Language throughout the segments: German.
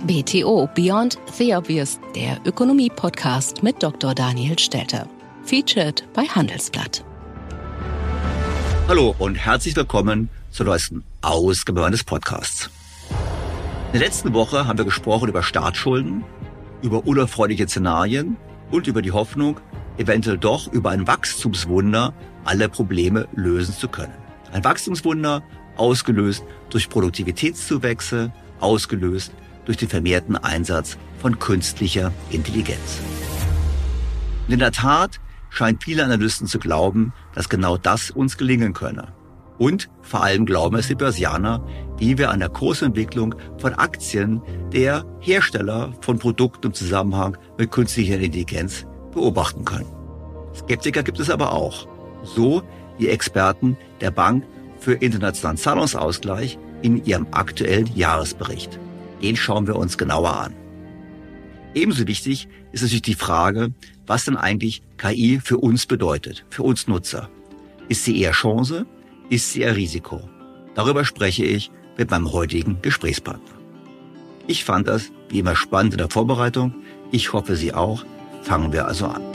BTO Beyond the Obvious, der Ökonomie-Podcast mit Dr. Daniel Stelter. Featured bei Handelsblatt. Hallo und herzlich willkommen zur neuesten Ausgabe meines Podcasts. In der letzten Woche haben wir gesprochen über Staatsschulden, über unerfreuliche Szenarien und über die Hoffnung, eventuell doch über ein Wachstumswunder alle Probleme lösen zu können. Ein Wachstumswunder, ausgelöst durch Produktivitätszuwächse, ausgelöst durch den vermehrten Einsatz von künstlicher Intelligenz. Und in der Tat scheinen viele Analysten zu glauben, dass genau das uns gelingen könne. Und vor allem glauben es die Börsianer, wie wir an der Kursentwicklung von Aktien der Hersteller von Produkten im Zusammenhang mit künstlicher Intelligenz beobachten können. Skeptiker gibt es aber auch, so wie Experten der Bank für internationalen Zahlungsausgleich in ihrem aktuellen Jahresbericht. Den schauen wir uns genauer an. Ebenso wichtig ist natürlich die Frage, was denn eigentlich KI für uns bedeutet, für uns Nutzer. Ist sie eher Chance? Ist sie eher Risiko? Darüber spreche ich mit meinem heutigen Gesprächspartner. Ich fand das wie immer spannend in der Vorbereitung. Ich hoffe, Sie auch. Fangen wir also an.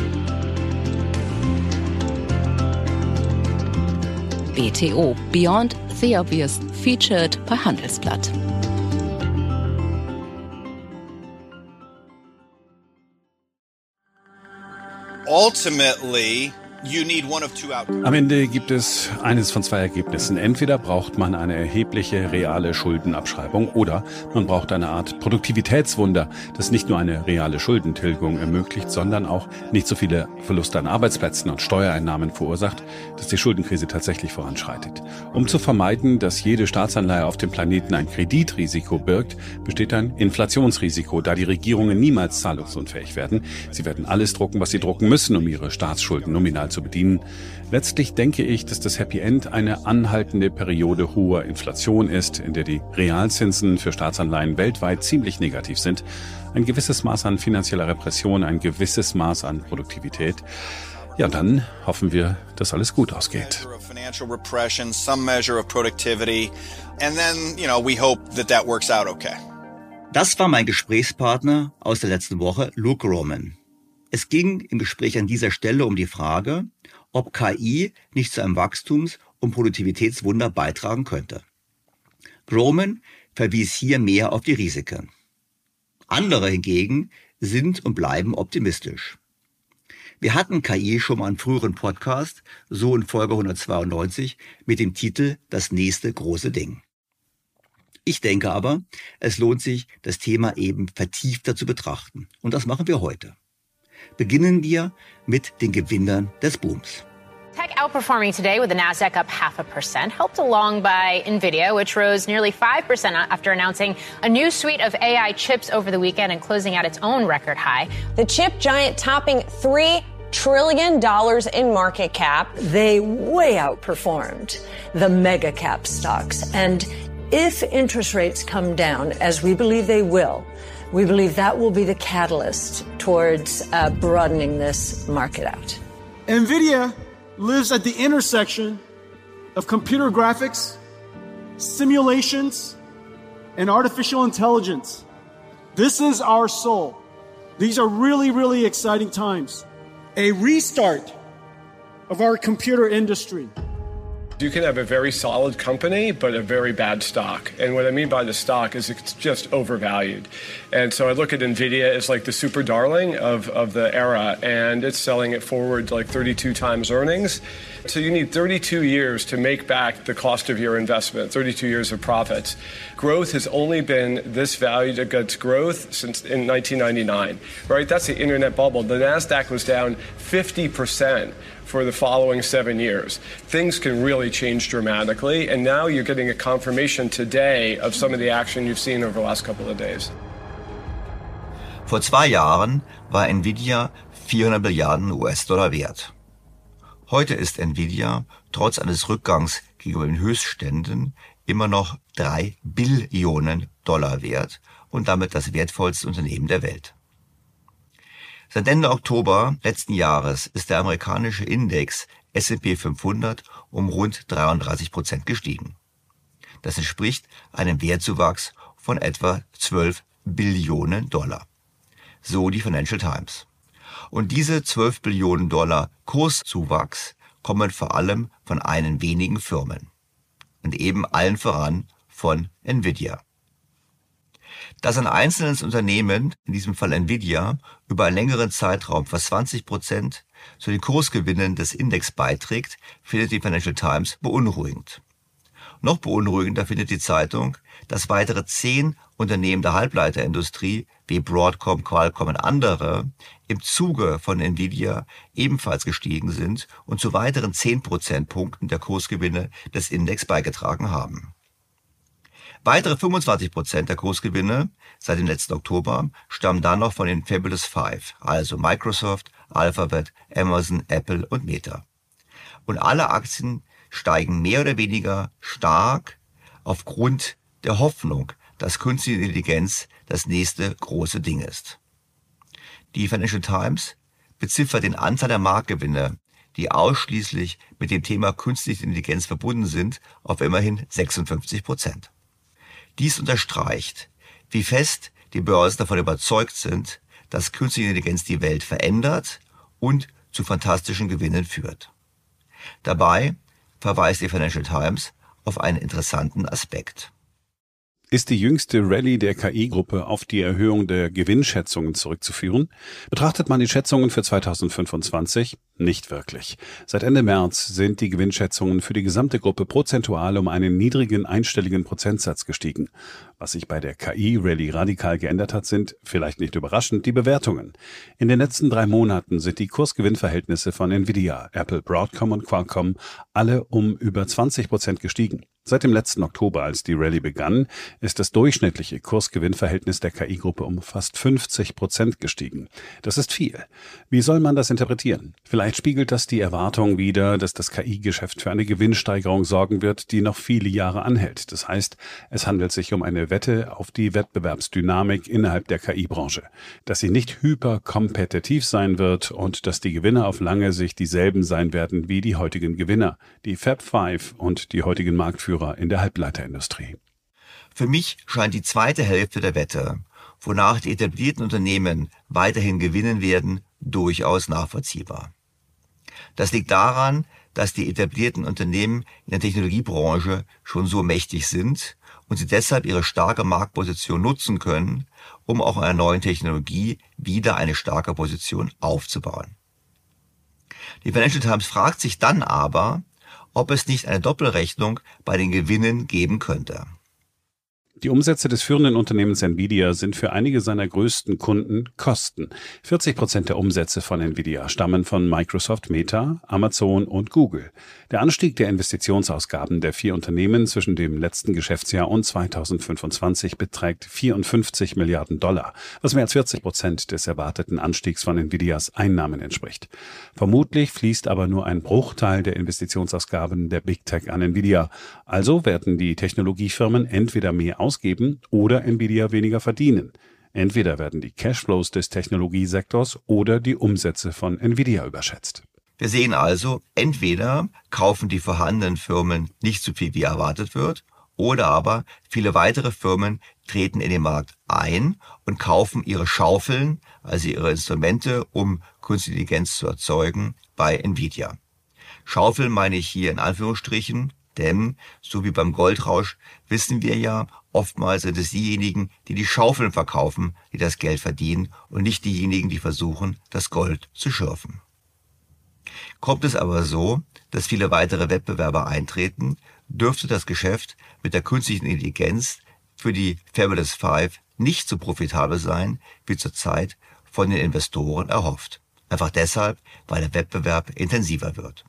BTO Beyond the Obvious, featured bei Handelsblatt. Ultimately, you need one of two outcomes. Am Ende gibt es eines von zwei Ergebnissen. Entweder braucht man eine erhebliche reale Schuldenabschreibung oder man braucht eine Art Produktivitätswunder, das nicht nur eine reale Schuldentilgung ermöglicht, sondern auch nicht so viele Verluste an Arbeitsplätzen und Steuereinnahmen verursacht, dass die Schuldenkrise tatsächlich voranschreitet. Um zu vermeiden, dass jede Staatsanleihe auf dem Planeten ein Kreditrisiko birgt, besteht ein Inflationsrisiko, da die Regierungen niemals zahlungsunfähig werden. Sie werden alles drucken, was sie drucken müssen, um ihre Staatsschulden nominal zu bedienen. Letztlich denke ich, dass das Happy End eine anhaltende Periode hoher Inflation ist, in der die Realzinsen für Staatsanleihen weltweit ziemlich negativ sind. Ein gewisses Maß an finanzieller Repression, ein gewisses Maß an Produktivität. Ja, dann hoffen wir, dass alles gut ausgeht. Das war mein Gesprächspartner aus der letzten Woche, Luke Gromen. Es ging im Gespräch an dieser Stelle um die Frage, ob KI nicht zu einem Wachstums- und Produktivitätswunder beitragen könnte. Gromen verwies hier mehr auf die Risiken. Andere hingegen sind und bleiben optimistisch. Wir hatten KI schon mal in früheren Podcast, so in Folge 192, mit dem Titel Das nächste große Ding. Ich denke aber, es lohnt sich, das Thema eben vertiefter zu betrachten. Und das machen wir heute. Beginnen wir mit den Gewinnern des Booms. Tech outperforming today with the Nasdaq up 0.5%, helped along by Nvidia, which rose nearly 5% after announcing a new suite of AI chips over the weekend and closing out its own record high. The chip giant topping $3 trillion in market cap. They way outperformed the mega cap stocks. And if interest rates come down, as we believe they will, we believe that will be the catalyst towards broadening this market out. NVIDIA lives at the intersection of computer graphics, simulations, and artificial intelligence. This is our soul. These are really, really exciting times. A restart of our computer industry. You can have a very solid company, but a very bad stock. And what I mean by the stock is it's just overvalued. And so I look at NVIDIA as like the super darling of the era, and it's selling it forward like 32 times earnings. So you need 32 years to make back the cost of your investment, 32 years of profits. Growth has only been this valued against growth since in 1999, right? That's the internet bubble. The NASDAQ was down 50% for the following 7 years. Things can really change dramatically, and now you're getting a confirmation today of some of the action you've seen over the last couple of days. Vor 2 Jahren war Nvidia 400 Milliarden US-Dollar wert. Heute ist Nvidia trotz eines Rückgangs gegenüber den Höchstständen immer noch 3 Billionen Dollar wert und damit das wertvollste Unternehmen der Welt. Seit Ende Oktober letzten Jahres ist der amerikanische Index S&P 500 um rund 33% gestiegen. Das entspricht einem Wertzuwachs von etwa 12 Billionen $. So die Financial Times. Und diese 12 Billionen $ Kurszuwachs kommen vor allem von einigen wenigen Firmen. Und eben allen voran von Nvidia. Dass ein einzelnes Unternehmen, in diesem Fall Nvidia, über einen längeren Zeitraum fast 20% zu den Kursgewinnen des Index beiträgt, findet die Financial Times beunruhigend. Noch beunruhigender findet die Zeitung, dass weitere 10 Unternehmen der Halbleiterindustrie wie Broadcom, Qualcomm und andere im Zuge von Nvidia ebenfalls gestiegen sind und zu weiteren 10 Prozentpunkten der Kursgewinne des Index beigetragen haben. Weitere 25% der Kursgewinne seit dem letzten Oktober stammen dann noch von den Fabulous Five, also Microsoft, Alphabet, Amazon, Apple und Meta. Und alle Aktien steigen mehr oder weniger stark aufgrund der Hoffnung, dass künstliche Intelligenz das nächste große Ding ist. Die Financial Times beziffert den Anteil der Marktgewinne, die ausschließlich mit dem Thema künstliche Intelligenz verbunden sind, auf immerhin 56%. Dies unterstreicht, wie fest die Börsen davon überzeugt sind, dass künstliche Intelligenz die Welt verändert und zu fantastischen Gewinnen führt. Dabei verweist die Financial Times auf einen interessanten Aspekt. Ist die jüngste Rallye der KI-Gruppe auf die Erhöhung der Gewinnschätzungen zurückzuführen? Betrachtet man die Schätzungen für 2025? Nicht wirklich. Seit Ende März sind die Gewinnschätzungen für die gesamte Gruppe prozentual um einen niedrigen einstelligen Prozentsatz gestiegen. Was sich bei der KI-Rallye radikal geändert hat, sind, vielleicht nicht überraschend, die Bewertungen. In den letzten 3 Monaten sind die Kursgewinnverhältnisse von Nvidia, Apple, Broadcom und Qualcomm alle um über 20% gestiegen. Seit dem letzten Oktober, als die Rallye begann, ist das durchschnittliche Kursgewinnverhältnis der KI-Gruppe um fast 50% gestiegen. Das ist viel. Wie soll man das interpretieren? Vielleicht spiegelt das die Erwartung wider, dass das KI-Geschäft für eine Gewinnsteigerung sorgen wird, die noch viele Jahre anhält. Das heißt, es handelt sich um eine Wette auf die Wettbewerbsdynamik innerhalb der KI-Branche, dass sie nicht hyperkompetitiv sein wird und dass die Gewinner auf lange Sicht dieselben sein werden wie die heutigen Gewinner, die Fab Five und die heutigen Marktführer in der Halbleiterindustrie. Für mich scheint die zweite Hälfte der Wette, wonach die etablierten Unternehmen weiterhin gewinnen werden, durchaus nachvollziehbar. Das liegt daran, dass die etablierten Unternehmen in der Technologiebranche schon so mächtig sind und sie deshalb ihre starke Marktposition nutzen können, um auch in einer neuen Technologie wieder eine starke Position aufzubauen. Die Financial Times fragt sich dann aber, ob es nicht eine Doppelrechnung bei den Gewinnen geben könnte. Die Umsätze des führenden Unternehmens Nvidia sind für einige seiner größten Kunden Kosten. 40% der Umsätze von Nvidia stammen von Microsoft, Meta, Amazon und Google. Der Anstieg der Investitionsausgaben der 4 Unternehmen zwischen dem letzten Geschäftsjahr und 2025 beträgt $54 Milliarden, was mehr als 40% des erwarteten Anstiegs von Nvidias Einnahmen entspricht. Vermutlich fließt aber nur ein Bruchteil der Investitionsausgaben der Big Tech an Nvidia. Also werden die Technologiefirmen entweder mehr ausgeben oder Nvidia weniger verdienen. Entweder werden die Cashflows des Technologiesektors oder die Umsätze von Nvidia überschätzt. Wir sehen also, entweder kaufen die vorhandenen Firmen nicht so viel wie erwartet wird, oder aber viele weitere Firmen treten in den Markt ein und kaufen ihre Schaufeln, also ihre Instrumente, um künstliche Intelligenz zu erzeugen, bei Nvidia. Schaufeln meine ich hier in Anführungsstrichen, denn, so wie beim Goldrausch, wissen wir ja, oftmals sind es diejenigen, die die Schaufeln verkaufen, die das Geld verdienen und nicht diejenigen, die versuchen, das Gold zu schürfen. Kommt es aber so, dass viele weitere Wettbewerber eintreten, dürfte das Geschäft mit der künstlichen Intelligenz für die Fabulous Five nicht so profitabel sein, wie zurzeit von den Investoren erhofft. Einfach deshalb, weil der Wettbewerb intensiver wird.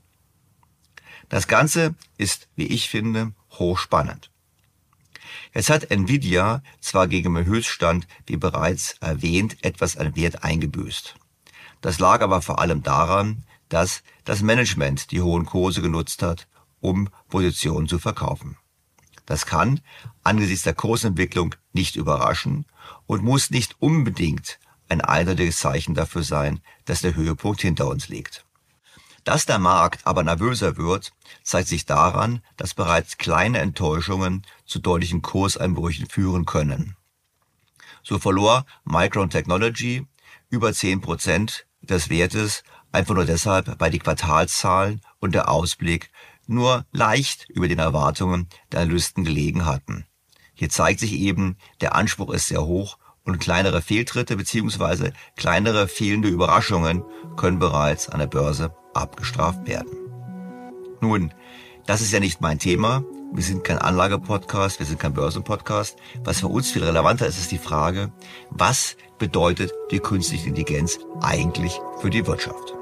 Das Ganze ist, wie ich finde, hochspannend. Jetzt hat Nvidia zwar gegen den Höchststand, wie bereits erwähnt, etwas an Wert eingebüßt. Das lag aber vor allem daran, dass das Management die hohen Kurse genutzt hat, um Positionen zu verkaufen. Das kann angesichts der Kursentwicklung nicht überraschen und muss nicht unbedingt ein eindeutiges Zeichen dafür sein, dass der Höhepunkt hinter uns liegt. Dass der Markt aber nervöser wird, zeigt sich daran, dass bereits kleine Enttäuschungen zu deutlichen Kurseinbrüchen führen können. So verlor Micron Technology über 10% des Wertes, einfach nur deshalb, weil die Quartalszahlen und der Ausblick nur leicht über den Erwartungen der Analysten gelegen hatten. Hier zeigt sich eben, der Anspruch ist sehr hoch und kleinere Fehltritte bzw. kleinere fehlende Überraschungen können bereits an der Börse abgestraft werden. Nun, das ist ja nicht mein Thema. Wir sind kein Anlage-Podcast, wir sind kein Börsen-Podcast. Was für uns viel relevanter ist, ist die Frage, was bedeutet die künstliche Intelligenz eigentlich für die Wirtschaft?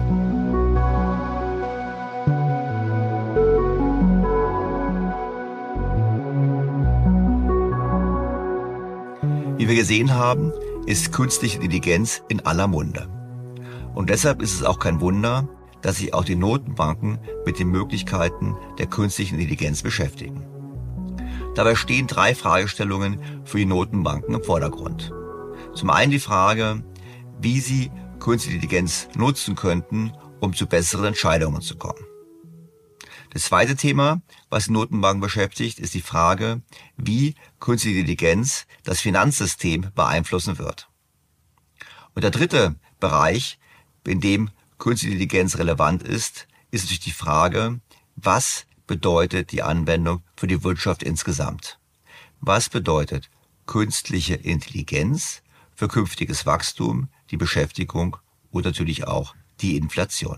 Wie wir gesehen haben, ist künstliche Intelligenz in aller Munde. Und deshalb ist es auch kein Wunder, dass sich auch die Notenbanken mit den Möglichkeiten der künstlichen Intelligenz beschäftigen. Dabei stehen 3 Fragestellungen für die Notenbanken im Vordergrund. Zum einen die Frage, wie sie künstliche Intelligenz nutzen könnten, um zu besseren Entscheidungen zu kommen. Das zweite Thema, was die Notenbanken beschäftigt, ist die Frage, wie künstliche Intelligenz das Finanzsystem beeinflussen wird. Und der dritte Bereich, in dem künstliche Intelligenz relevant ist natürlich die Frage, was bedeutet die Anwendung für die Wirtschaft insgesamt? Was bedeutet künstliche Intelligenz für künftiges Wachstum, die Beschäftigung und natürlich auch die Inflation?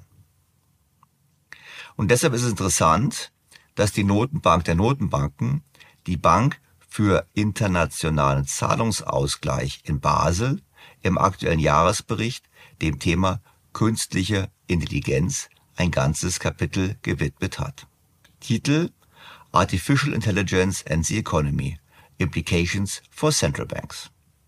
Und deshalb ist es interessant, dass die Notenbank der Notenbanken, die Bank für internationalen Zahlungsausgleich in Basel, im aktuellen Jahresbericht dem Thema künstliche Intelligenz ein ganzes Kapitel gewidmet hat. Titel: Artificial Intelligence and the Economy – Implications for Central Banks.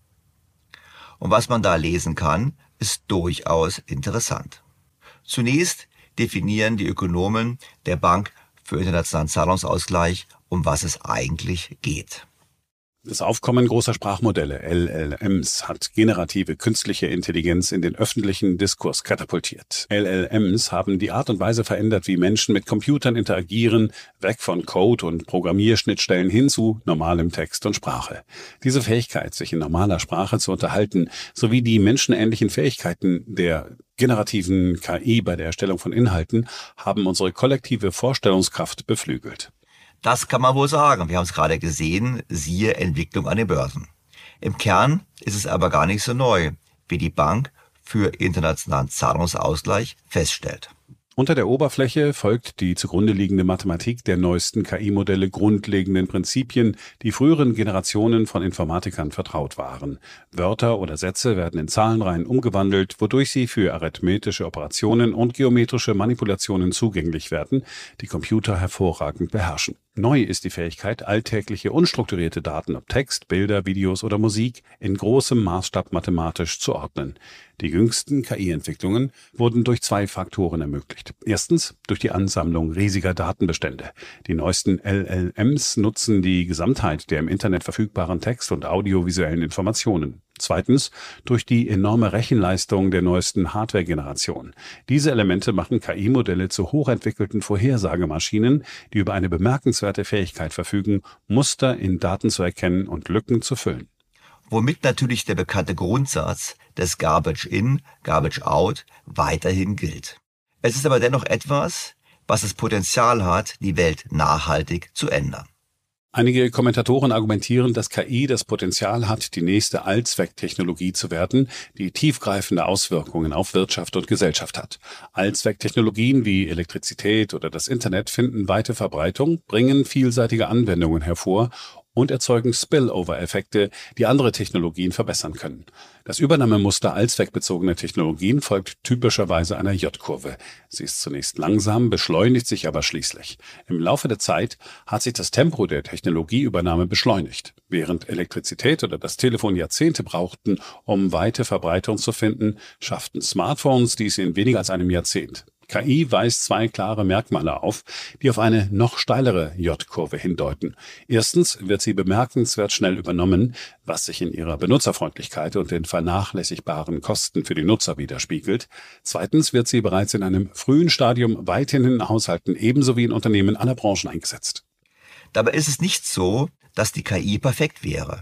Und was man da lesen kann, ist durchaus interessant. Zunächst definieren die Ökonomen der Bank für internationalen Zahlungsausgleich, um was es eigentlich geht. Das Aufkommen großer Sprachmodelle, LLMs, hat generative künstliche Intelligenz in den öffentlichen Diskurs katapultiert. LLMs haben die Art und Weise verändert, wie Menschen mit Computern interagieren, weg von Code und Programmierschnittstellen hin zu normalem Text und Sprache. Diese Fähigkeit, sich in normaler Sprache zu unterhalten, sowie die menschenähnlichen Fähigkeiten der generativen KI bei der Erstellung von Inhalten, haben unsere kollektive Vorstellungskraft beflügelt. Das kann man wohl sagen. Wir haben es gerade gesehen, siehe Entwicklung an den Börsen. Im Kern ist es aber gar nicht so neu, wie die Bank für internationalen Zahlungsausgleich feststellt. Unter der Oberfläche folgt die zugrunde liegende Mathematik der neuesten KI-Modelle grundlegenden Prinzipien, die früheren Generationen von Informatikern vertraut waren. Wörter oder Sätze werden in Zahlenreihen umgewandelt, wodurch sie für arithmetische Operationen und geometrische Manipulationen zugänglich werden, die Computer hervorragend beherrschen. Neu ist die Fähigkeit, alltägliche unstrukturierte Daten, ob Text, Bilder, Videos oder Musik, in großem Maßstab mathematisch zu ordnen. Die jüngsten KI-Entwicklungen wurden durch 2 Faktoren ermöglicht. Erstens durch die Ansammlung riesiger Datenbestände. Die neuesten LLMs nutzen die Gesamtheit der im Internet verfügbaren Text- und audiovisuellen Informationen. Zweitens durch die enorme Rechenleistung der neuesten Hardware-Generation. Diese Elemente machen KI-Modelle zu hochentwickelten Vorhersagemaschinen, die über eine bemerkenswerte Fähigkeit verfügen, Muster in Daten zu erkennen und Lücken zu füllen. Womit natürlich der bekannte Grundsatz des Garbage in, Garbage out weiterhin gilt. Es ist aber dennoch etwas, was das Potenzial hat, die Welt nachhaltig zu ändern. Einige Kommentatoren argumentieren, dass KI das Potenzial hat, die nächste Allzwecktechnologie zu werden, die tiefgreifende Auswirkungen auf Wirtschaft und Gesellschaft hat. Allzwecktechnologien wie Elektrizität oder das Internet finden weite Verbreitung, bringen vielseitige Anwendungen hervor und erzeugen Spillover-Effekte, die andere Technologien verbessern können. Das Übernahmemuster allzweckbezogener Technologien folgt typischerweise einer J-Kurve. Sie ist zunächst langsam, beschleunigt sich aber schließlich. Im Laufe der Zeit hat sich das Tempo der Technologieübernahme beschleunigt. Während Elektrizität oder das Telefon Jahrzehnte brauchten, um weite Verbreitung zu finden, schafften Smartphones dies in weniger als einem Jahrzehnt. KI weist 2 klare Merkmale auf, die auf eine noch steilere J-Kurve hindeuten. Erstens wird sie bemerkenswert schnell übernommen, was sich in ihrer Benutzerfreundlichkeit und den vernachlässigbaren Kosten für die Nutzer widerspiegelt. Zweitens wird sie bereits in einem frühen Stadium weithin in Haushalten ebenso wie in Unternehmen aller Branchen eingesetzt. Dabei ist es nicht so, dass die KI perfekt wäre.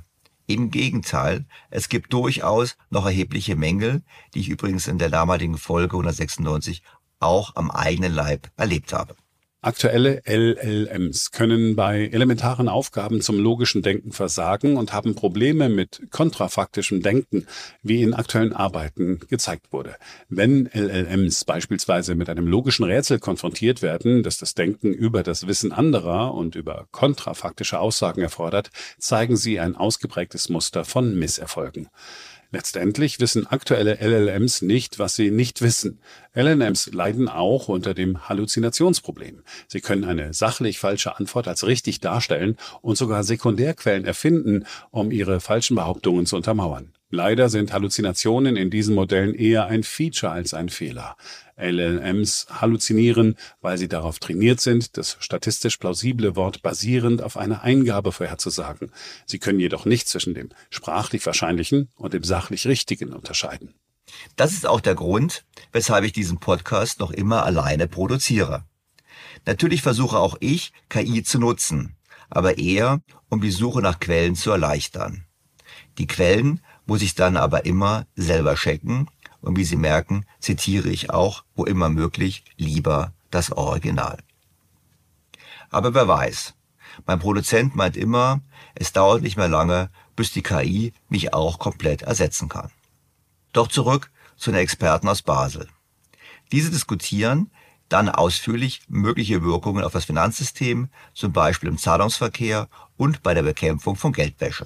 Im Gegenteil, es gibt durchaus noch erhebliche Mängel, die ich übrigens in der damaligen Folge 196 auch am eigenen Leib erlebt habe. Aktuelle LLMs können bei elementaren Aufgaben zum logischen Denken versagen und haben Probleme mit kontrafaktischem Denken, wie in aktuellen Arbeiten gezeigt wurde. Wenn LLMs beispielsweise mit einem logischen Rätsel konfrontiert werden, das das Denken über das Wissen anderer und über kontrafaktische Aussagen erfordert, zeigen sie ein ausgeprägtes Muster von Misserfolgen. Letztendlich wissen aktuelle LLMs nicht, was sie nicht wissen. LLMs leiden auch unter dem Halluzinationsproblem. Sie können eine sachlich falsche Antwort als richtig darstellen und sogar Sekundärquellen erfinden, um ihre falschen Behauptungen zu untermauern. Leider sind Halluzinationen in diesen Modellen eher ein Feature als ein Fehler. LLMs halluzinieren, weil sie darauf trainiert sind, das statistisch plausible Wort basierend auf einer Eingabe vorherzusagen. Sie können jedoch nicht zwischen dem sprachlich Wahrscheinlichen und dem sachlich Richtigen unterscheiden. Das ist auch der Grund, weshalb ich diesen Podcast noch immer alleine produziere. Natürlich versuche auch ich, KI zu nutzen, aber eher, um die Suche nach Quellen zu erleichtern. Die Quellen muss ich dann aber immer selber checken und wie Sie merken, zitiere ich auch, wo immer möglich, lieber das Original. Aber wer weiß, mein Produzent meint immer, es dauert nicht mehr lange, bis die KI mich auch komplett ersetzen kann. Doch zurück zu den Experten aus Basel. Diese diskutieren dann ausführlich mögliche Wirkungen auf das Finanzsystem, zum Beispiel im Zahlungsverkehr und bei der Bekämpfung von Geldwäsche.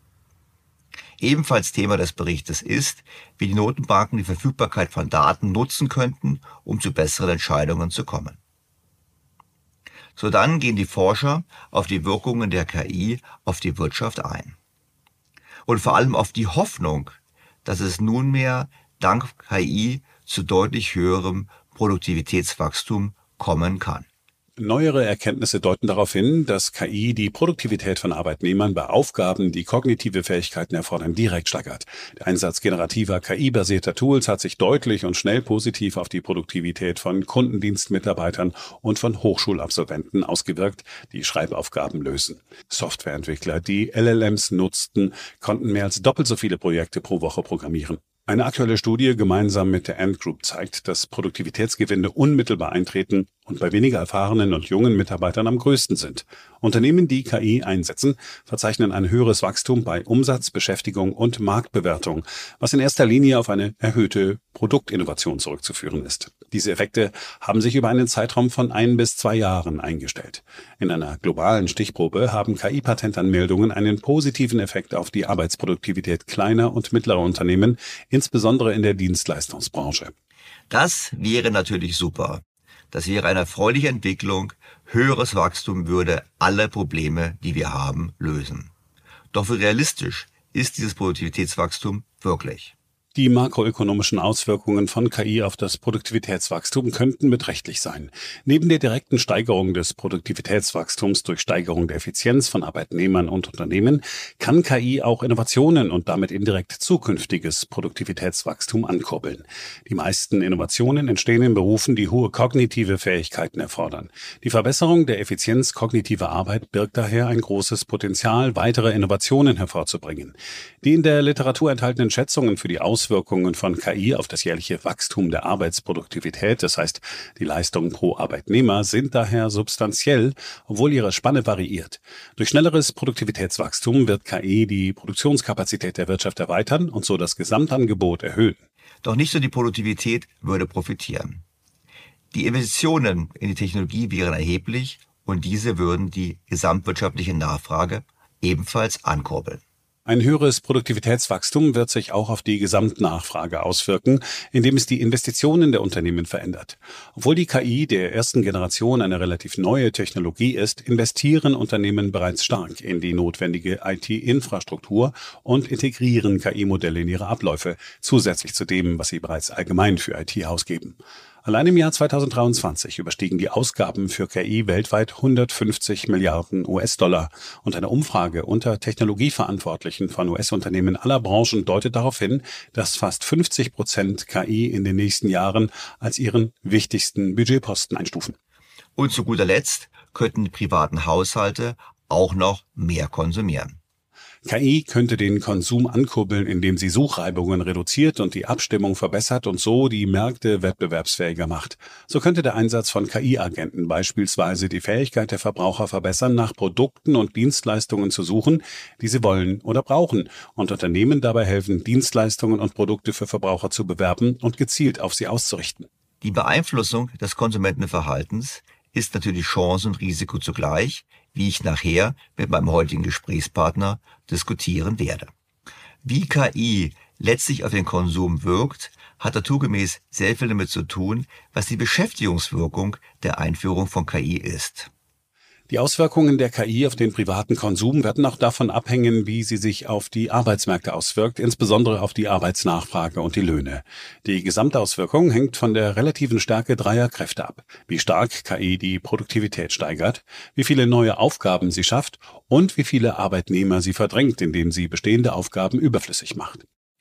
Ebenfalls Thema des Berichtes ist, wie die Notenbanken die Verfügbarkeit von Daten nutzen könnten, um zu besseren Entscheidungen zu kommen. Sodann gehen die Forscher auf die Wirkungen der KI auf die Wirtschaft ein. Und vor allem auf die Hoffnung, dass es nunmehr dank KI zu deutlich höherem Produktivitätswachstum kommen kann. Neuere Erkenntnisse deuten darauf hin, dass KI die Produktivität von Arbeitnehmern bei Aufgaben, die kognitive Fähigkeiten erfordern, direkt steigert. Der Einsatz generativer KI-basierter Tools hat sich deutlich und schnell positiv auf die Produktivität von Kundendienstmitarbeitern und von Hochschulabsolventen ausgewirkt, die Schreibaufgaben lösen. Softwareentwickler, die LLMs nutzten, konnten mehr als doppelt so viele Projekte pro Woche programmieren. Eine aktuelle Studie gemeinsam mit der Ant Group zeigt, dass Produktivitätsgewinne unmittelbar eintreten und bei weniger erfahrenen und jungen Mitarbeitern am größten sind. Unternehmen, die KI einsetzen, verzeichnen ein höheres Wachstum bei Umsatz, Beschäftigung und Marktbewertung, was in erster Linie auf eine erhöhte Produktinnovation zurückzuführen ist. Diese Effekte haben sich über einen Zeitraum von 1 bis 2 Jahren eingestellt. In einer globalen Stichprobe haben KI-Patentanmeldungen einen positiven Effekt auf die Arbeitsproduktivität kleiner und mittlerer Unternehmen, insbesondere in der Dienstleistungsbranche. Das wäre natürlich super. Das wäre eine erfreuliche Entwicklung. Höheres Wachstum würde alle Probleme, die wir haben, lösen. Doch wie realistisch ist dieses Produktivitätswachstum wirklich? Die makroökonomischen Auswirkungen von KI auf das Produktivitätswachstum könnten beträchtlich sein. Neben der direkten Steigerung des Produktivitätswachstums durch Steigerung der Effizienz von Arbeitnehmern und Unternehmen kann KI auch Innovationen und damit indirekt zukünftiges Produktivitätswachstum ankurbeln. Die meisten Innovationen entstehen in Berufen, die hohe kognitive Fähigkeiten erfordern. Die Verbesserung der Effizienz kognitiver Arbeit birgt daher ein großes Potenzial, weitere Innovationen hervorzubringen. Die in der Literatur enthaltenen Schätzungen für die Auswirkungen von KI auf das jährliche Wachstum der Arbeitsproduktivität, das heißt die Leistung pro Arbeitnehmer, sind daher substanziell, obwohl ihre Spanne variiert. Durch schnelleres Produktivitätswachstum wird KI die Produktionskapazität der Wirtschaft erweitern und so das Gesamtangebot erhöhen. Doch nicht nur die Produktivität würde profitieren. Die Investitionen in die Technologie wären erheblich und diese würden die gesamtwirtschaftliche Nachfrage ebenfalls ankurbeln. Ein höheres Produktivitätswachstum wird sich auch auf die Gesamtnachfrage auswirken, indem es die Investitionen der Unternehmen verändert. Obwohl die KI der ersten Generation eine relativ neue Technologie ist, investieren Unternehmen bereits stark in die notwendige IT-Infrastruktur und integrieren KI-Modelle in ihre Abläufe, zusätzlich zu dem, was sie bereits allgemein für IT ausgeben. Allein im Jahr 2023 überstiegen die Ausgaben für KI weltweit 150 Milliarden US-Dollar und eine Umfrage unter Technologieverantwortlichen von US-Unternehmen aller Branchen deutet darauf hin, dass fast 50% KI in den nächsten Jahren als ihren wichtigsten Budgetposten einstufen. Und zu guter Letzt könnten die privaten Haushalte auch noch mehr konsumieren. KI könnte den Konsum ankurbeln, indem sie Suchreibungen reduziert und die Abstimmung verbessert und so die Märkte wettbewerbsfähiger macht. So könnte der Einsatz von KI-Agenten beispielsweise die Fähigkeit der Verbraucher verbessern, nach Produkten und Dienstleistungen zu suchen, die sie wollen oder brauchen, und Unternehmen dabei helfen, Dienstleistungen und Produkte für Verbraucher zu bewerben und gezielt auf sie auszurichten. Die Beeinflussung des Konsumentenverhaltens ist natürlich Chance und Risiko zugleich, wie ich nachher mit meinem heutigen Gesprächspartner diskutieren werde. Wie KI letztlich auf den Konsum wirkt, hat naturgemäß sehr viel damit zu tun, was die Beschäftigungswirkung der Einführung von KI ist. Die Auswirkungen der KI auf den privaten Konsum werden auch davon abhängen, wie sie sich auf die Arbeitsmärkte auswirkt, insbesondere auf die Arbeitsnachfrage und die Löhne. Die Gesamtauswirkung hängt von der relativen Stärke dreier Kräfte ab: wie stark KI die Produktivität steigert, wie viele neue Aufgaben sie schafft und wie viele Arbeitnehmer sie verdrängt, indem sie bestehende Aufgaben überflüssig macht.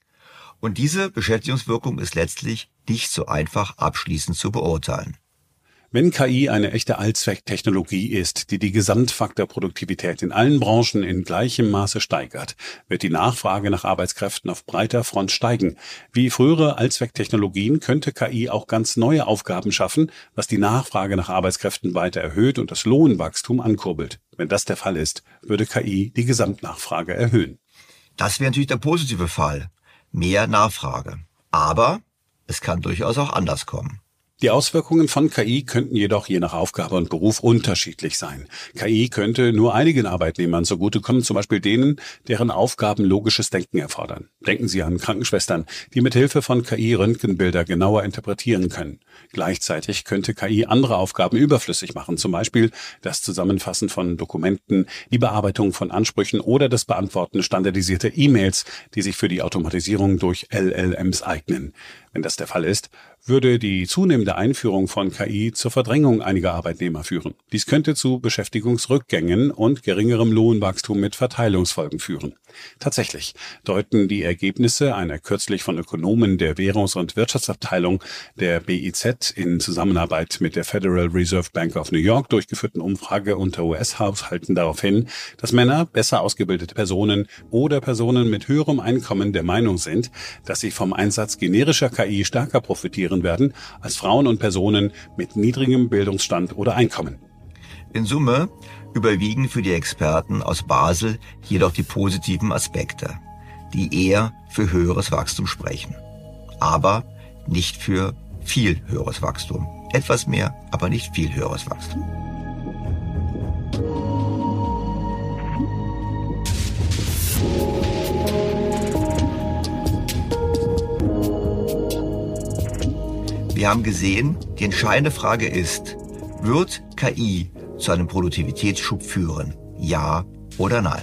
Und diese Beschäftigungswirkung ist letztlich nicht so einfach abschließend zu beurteilen. Wenn KI eine echte Allzwecktechnologie ist, die die Gesamtfaktorproduktivität in allen Branchen in gleichem Maße steigert, wird die Nachfrage nach Arbeitskräften auf breiter Front steigen. Wie frühere Allzwecktechnologien könnte KI auch ganz neue Aufgaben schaffen, was die Nachfrage nach Arbeitskräften weiter erhöht und das Lohnwachstum ankurbelt. Wenn das der Fall ist, würde KI die Gesamtnachfrage erhöhen. Das wäre natürlich der positive Fall. Mehr Nachfrage. Aber es kann durchaus auch anders kommen. Die Auswirkungen von KI könnten jedoch je nach Aufgabe und Beruf unterschiedlich sein. KI könnte nur einigen Arbeitnehmern zugutekommen, zum Beispiel denen, deren Aufgaben logisches Denken erfordern. Denken Sie an Krankenschwestern, die mit Hilfe von KI Röntgenbilder genauer interpretieren können. Gleichzeitig könnte KI andere Aufgaben überflüssig machen, zum Beispiel das Zusammenfassen von Dokumenten, die Bearbeitung von Ansprüchen oder das Beantworten standardisierter E-Mails, die sich für die Automatisierung durch LLMs eignen. Wenn das der Fall ist, würde die zunehmende Einführung von KI zur Verdrängung einiger Arbeitnehmer führen. Dies könnte zu Beschäftigungsrückgängen und geringerem Lohnwachstum mit Verteilungsfolgen führen. Tatsächlich deuten die Ergebnisse einer kürzlich von Ökonomen der Währungs- und Wirtschaftsabteilung der BIZ in Zusammenarbeit mit der Federal Reserve Bank of New York durchgeführten Umfrage unter US-Haushalten darauf hin, dass Männer, besser ausgebildete Personen oder Personen mit höherem Einkommen der Meinung sind, dass sie vom Einsatz generischer KI stärker profitieren werden als Frauen und Personen mit niedrigem Bildungsstand oder Einkommen. In Summe überwiegen für die Experten aus Basel jedoch die positiven Aspekte, die eher für höheres Wachstum sprechen. Aber nicht für viel höheres Wachstum. Etwas mehr, aber nicht viel höheres Wachstum. Wir haben gesehen, die entscheidende Frage ist, wird KI zu einem Produktivitätsschub führen? Ja oder nein?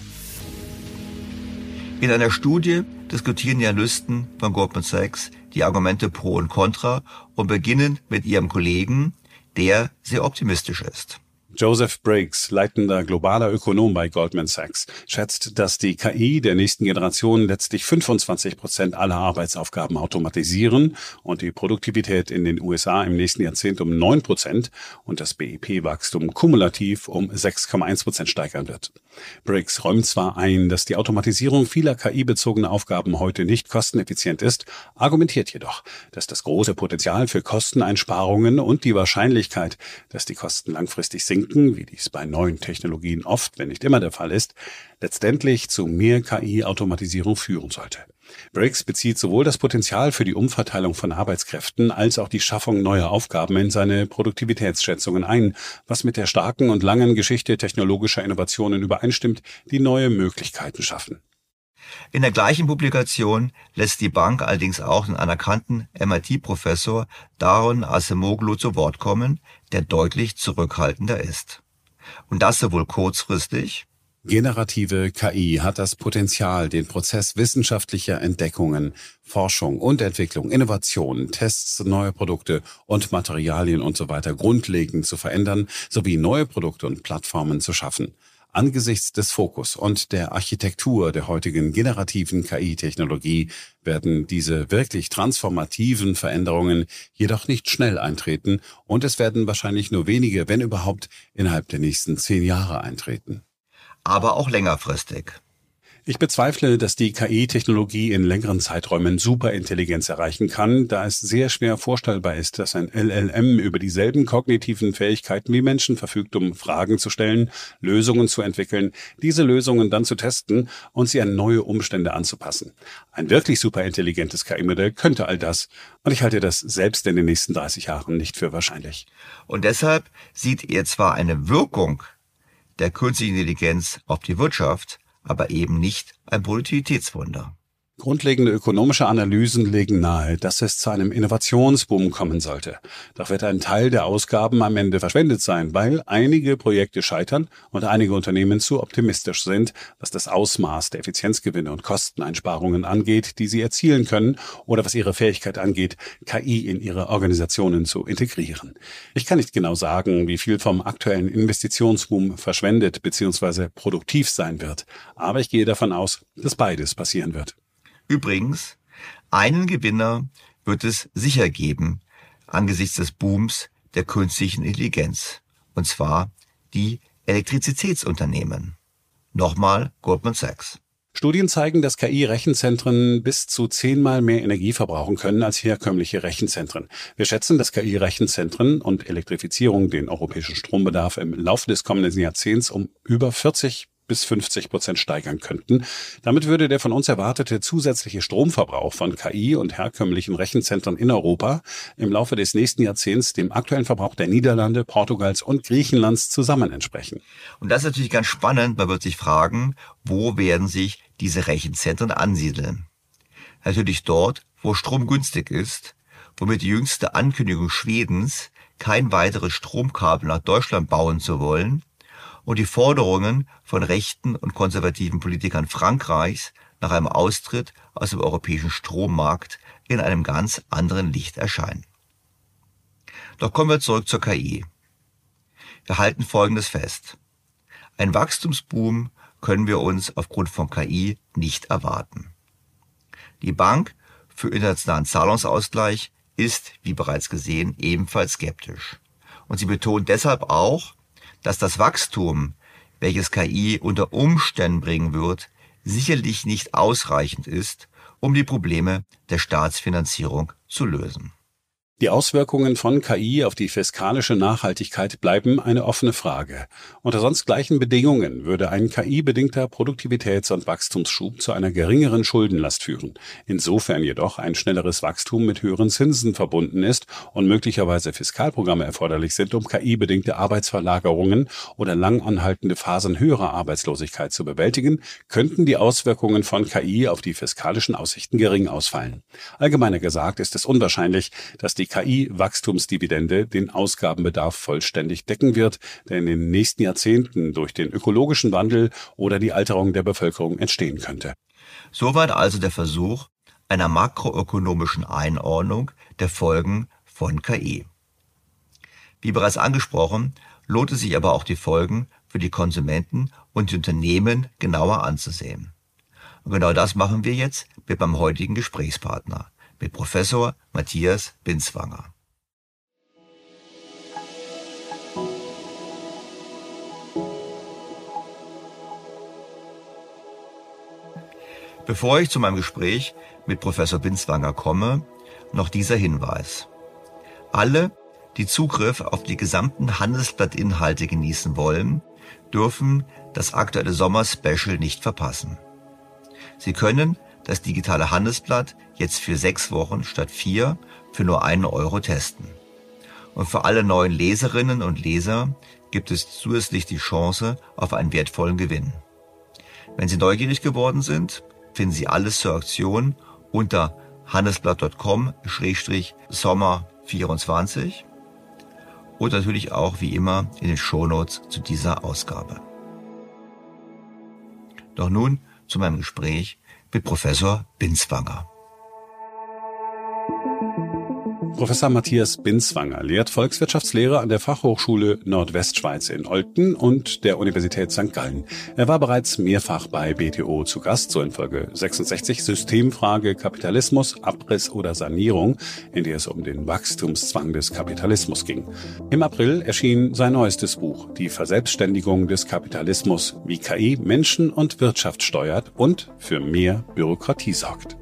In einer Studie diskutieren die Analysten von Goldman Sachs die Argumente pro und contra und beginnen mit ihrem Kollegen, der sehr optimistisch ist. Joseph Briggs, leitender globaler Ökonom bei Goldman Sachs, schätzt, dass die KI der nächsten Generation letztlich 25% aller Arbeitsaufgaben automatisieren und die Produktivität in den USA im nächsten Jahrzehnt um 9% und das BIP-Wachstum kumulativ um 6,1% steigern wird. Briggs räumt zwar ein, dass die Automatisierung vieler KI-bezogener Aufgaben heute nicht kosteneffizient ist, argumentiert jedoch, dass das große Potenzial für Kosteneinsparungen und die Wahrscheinlichkeit, dass die Kosten langfristig sinken, wie dies bei neuen Technologien oft, wenn nicht immer der Fall ist, letztendlich zu mehr KI-Automatisierung führen sollte. Briggs bezieht sowohl das Potenzial für die Umverteilung von Arbeitskräften als auch die Schaffung neuer Aufgaben in seine Produktivitätsschätzungen ein, was mit der starken und langen Geschichte technologischer Innovationen übereinstimmt, die neue Möglichkeiten schaffen. In der gleichen Publikation lässt die Bank allerdings auch den anerkannten MIT-Professor Daron Acemoglu zu Wort kommen, der deutlich zurückhaltender ist. Und das sowohl kurzfristig. Generative KI hat das Potenzial, den Prozess wissenschaftlicher Entdeckungen, Forschung und Entwicklung, Innovation, Tests neuer Produkte und Materialien usw. Grundlegend zu verändern, sowie neue Produkte und Plattformen zu schaffen. Angesichts des Fokus und der Architektur der heutigen generativen KI-Technologie werden diese wirklich transformativen Veränderungen jedoch nicht schnell eintreten und es werden wahrscheinlich nur wenige, wenn überhaupt, innerhalb der nächsten 10 Jahre eintreten. Aber auch längerfristig. Ich bezweifle, dass die KI-Technologie in längeren Zeiträumen Superintelligenz erreichen kann, da es sehr schwer vorstellbar ist, dass ein LLM über dieselben kognitiven Fähigkeiten wie Menschen verfügt, um Fragen zu stellen, Lösungen zu entwickeln, diese Lösungen dann zu testen und sie an neue Umstände anzupassen. Ein wirklich superintelligentes KI-Modell könnte all das, und ich halte das selbst in den nächsten 30 Jahren nicht für wahrscheinlich. Und deshalb sieht er zwar eine Wirkung der künstlichen Intelligenz auf die Wirtschaft, aber eben nicht ein Produktivitätswunder. Grundlegende ökonomische Analysen legen nahe, dass es zu einem Innovationsboom kommen sollte. Doch wird ein Teil der Ausgaben am Ende verschwendet sein, weil einige Projekte scheitern und einige Unternehmen zu optimistisch sind, was das Ausmaß der Effizienzgewinne und Kosteneinsparungen angeht, die sie erzielen können, oder was ihre Fähigkeit angeht, KI in ihre Organisationen zu integrieren. Ich kann nicht genau sagen, wie viel vom aktuellen Investitionsboom verschwendet bzw. produktiv sein wird, aber ich gehe davon aus, dass beides passieren wird. Übrigens, einen Gewinner wird es sicher geben angesichts des Booms der künstlichen Intelligenz, und zwar die Elektrizitätsunternehmen. Nochmal Goldman Sachs. Studien zeigen, dass KI-Rechenzentren bis zu 10-mal mehr Energie verbrauchen können als herkömmliche Rechenzentren. Wir schätzen, dass KI-Rechenzentren und Elektrifizierung den europäischen Strombedarf im Laufe des kommenden Jahrzehnts um über 40% bis 50% steigern könnten. Damit würde der von uns erwartete zusätzliche Stromverbrauch von KI und herkömmlichen Rechenzentren in Europa im Laufe des nächsten Jahrzehnts dem aktuellen Verbrauch der Niederlande, Portugals und Griechenlands zusammen entsprechen. Und das ist natürlich ganz spannend. Man wird sich fragen, wo werden sich diese Rechenzentren ansiedeln? Natürlich dort, wo Strom günstig ist, womit die jüngste Ankündigung Schwedens, kein weiteres Stromkabel nach Deutschland bauen zu wollen, und die Forderungen von rechten und konservativen Politikern Frankreichs nach einem Austritt aus dem europäischen Strommarkt in einem ganz anderen Licht erscheinen. Doch kommen wir zurück zur KI. Wir halten Folgendes fest. Ein Wachstumsboom können wir uns aufgrund von KI nicht erwarten. Die Bank für internationalen Zahlungsausgleich ist, wie bereits gesehen, ebenfalls skeptisch. Und sie betont deshalb auch, dass das Wachstum, welches KI unter Umständen bringen wird, sicherlich nicht ausreichend ist, um die Probleme der Staatsfinanzierung zu lösen. Die Auswirkungen von KI auf die fiskalische Nachhaltigkeit bleiben eine offene Frage. Unter sonst gleichen Bedingungen würde ein KI-bedingter Produktivitäts- und Wachstumsschub zu einer geringeren Schuldenlast führen. Insofern jedoch ein schnelleres Wachstum mit höheren Zinsen verbunden ist und möglicherweise Fiskalprogramme erforderlich sind, um KI-bedingte Arbeitsverlagerungen oder lang anhaltende Phasen höherer Arbeitslosigkeit zu bewältigen, könnten die Auswirkungen von KI auf die fiskalischen Aussichten gering ausfallen. Allgemeiner gesagt ist es unwahrscheinlich, dass die KI-Wachstumsdividende den Ausgabenbedarf vollständig decken wird, der in den nächsten Jahrzehnten durch den ökologischen Wandel oder die Alterung der Bevölkerung entstehen könnte. Soweit also der Versuch einer makroökonomischen Einordnung der Folgen von KI. Wie bereits angesprochen, lohnt es sich aber auch die Folgen für die Konsumenten und die Unternehmen genauer anzusehen. Und genau das machen wir jetzt mit meinem heutigen Gesprächspartner, mit Professor Matthias Binswanger. Bevor ich zu meinem Gespräch mit Professor Binswanger komme, noch dieser Hinweis. Alle, die Zugriff auf die gesamten Handelsblatt-Inhalte genießen wollen, dürfen das aktuelle Sommer-Special nicht verpassen. Sie können das digitale Handelsblatt jetzt für 6 Wochen statt 4 für nur 1 Euro testen. Und für alle neuen Leserinnen und Leser gibt es zusätzlich die Chance auf einen wertvollen Gewinn. Wenn Sie neugierig geworden sind, finden Sie alles zur Aktion unter handelsblatt.com/Sommer24 und natürlich auch wie immer in den Shownotes zu dieser Ausgabe. Doch nun zu meinem Gespräch mit Professor Binswanger. Professor Matthias Binswanger lehrt Volkswirtschaftslehre an der Fachhochschule Nordwestschweiz in Olten und der Universität St. Gallen. Er war bereits mehrfach bei BTO zu Gast, so in Folge 66 Systemfrage Kapitalismus, Abriss oder Sanierung, in der es um den Wachstumszwang des Kapitalismus ging. Im April erschien sein neuestes Buch, Die Verselbstständigung des Kapitalismus, wie KI Menschen und Wirtschaft steuert und für mehr Bürokratie sorgt.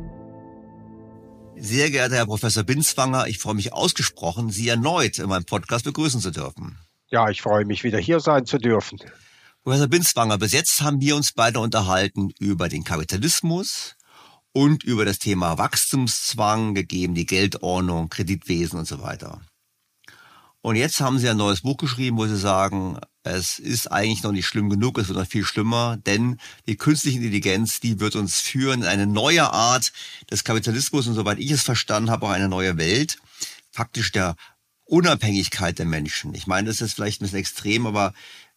Sehr geehrter Herr Professor Binswanger, ich freue mich ausgesprochen, Sie erneut in meinem Podcast begrüßen zu dürfen. Ja, ich freue mich, wieder hier sein zu dürfen. Professor Binswanger, bis jetzt haben wir uns beide unterhalten über den Kapitalismus und über das Thema Wachstumszwang, gegeben die Geldordnung, Kreditwesen und so weiter. Und jetzt haben Sie ein neues Buch geschrieben, wo Sie sagen, es ist eigentlich noch nicht schlimm genug, es wird noch viel schlimmer, denn die künstliche Intelligenz, die wird uns führen in eine neue Art des Kapitalismus und soweit ich es verstanden habe, auch eine neue Welt, faktisch der Unabhängigkeit der Menschen. Ich meine, das ist vielleicht ein bisschen extrem, aber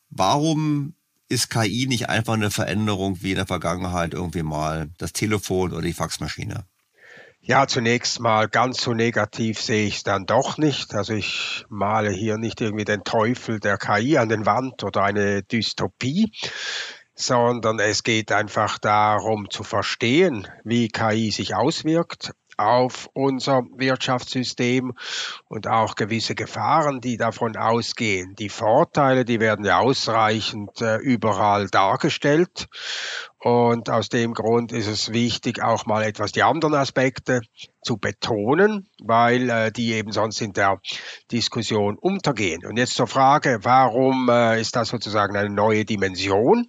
warum ist KI nicht einfach eine Veränderung wie in der Vergangenheit irgendwie mal das Telefon oder die Faxmaschine? Ja, zunächst mal ganz so negativ sehe ich es dann doch nicht. Also ich male hier nicht irgendwie den Teufel der KI an den Wand oder eine Dystopie, sondern es geht einfach darum zu verstehen, wie KI sich auswirkt auf unser Wirtschaftssystem und auch gewisse Gefahren, die davon ausgehen. Die Vorteile, die werden ja ausreichend überall dargestellt. Und aus dem Grund ist es wichtig, auch mal etwas die anderen Aspekte zu betonen, weil die eben sonst in der Diskussion untergehen. Und jetzt zur Frage, warum ist das sozusagen eine neue Dimension,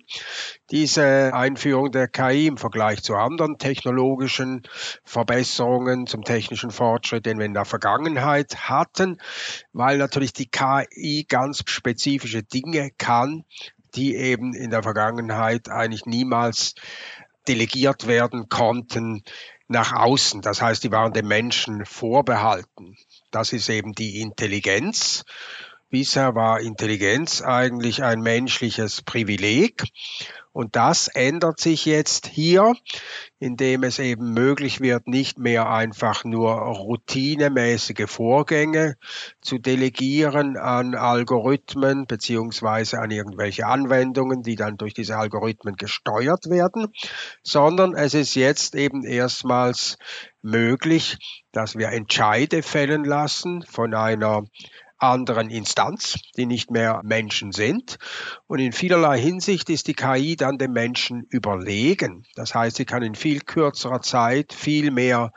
diese Einführung der KI im Vergleich zu anderen technologischen Verbesserungen, zum technischen Fortschritt, den wir in der Vergangenheit hatten, weil natürlich die KI ganz spezifische Dinge kann, die eben in der Vergangenheit eigentlich niemals delegiert werden konnten nach außen. Das heißt, die waren dem Menschen vorbehalten. Das ist eben die Intelligenz. Bisher war Intelligenz eigentlich ein menschliches Privileg. Und das ändert sich jetzt hier, indem es eben möglich wird, nicht mehr einfach nur routinemäßige Vorgänge zu delegieren an Algorithmen beziehungsweise an irgendwelche Anwendungen, die dann durch diese Algorithmen gesteuert werden, sondern es ist jetzt eben erstmals möglich, dass wir Entscheide fällen lassen von einer anderen Instanz, die nicht mehr Menschen sind. Und in vielerlei Hinsicht ist die KI dann dem Menschen überlegen. Das heißt, sie kann in viel kürzerer Zeit viel mehr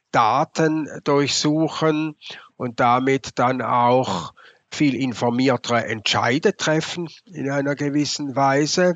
Daten durchsuchen und damit dann auch viel informiertere Entscheide treffen in einer gewissen Weise.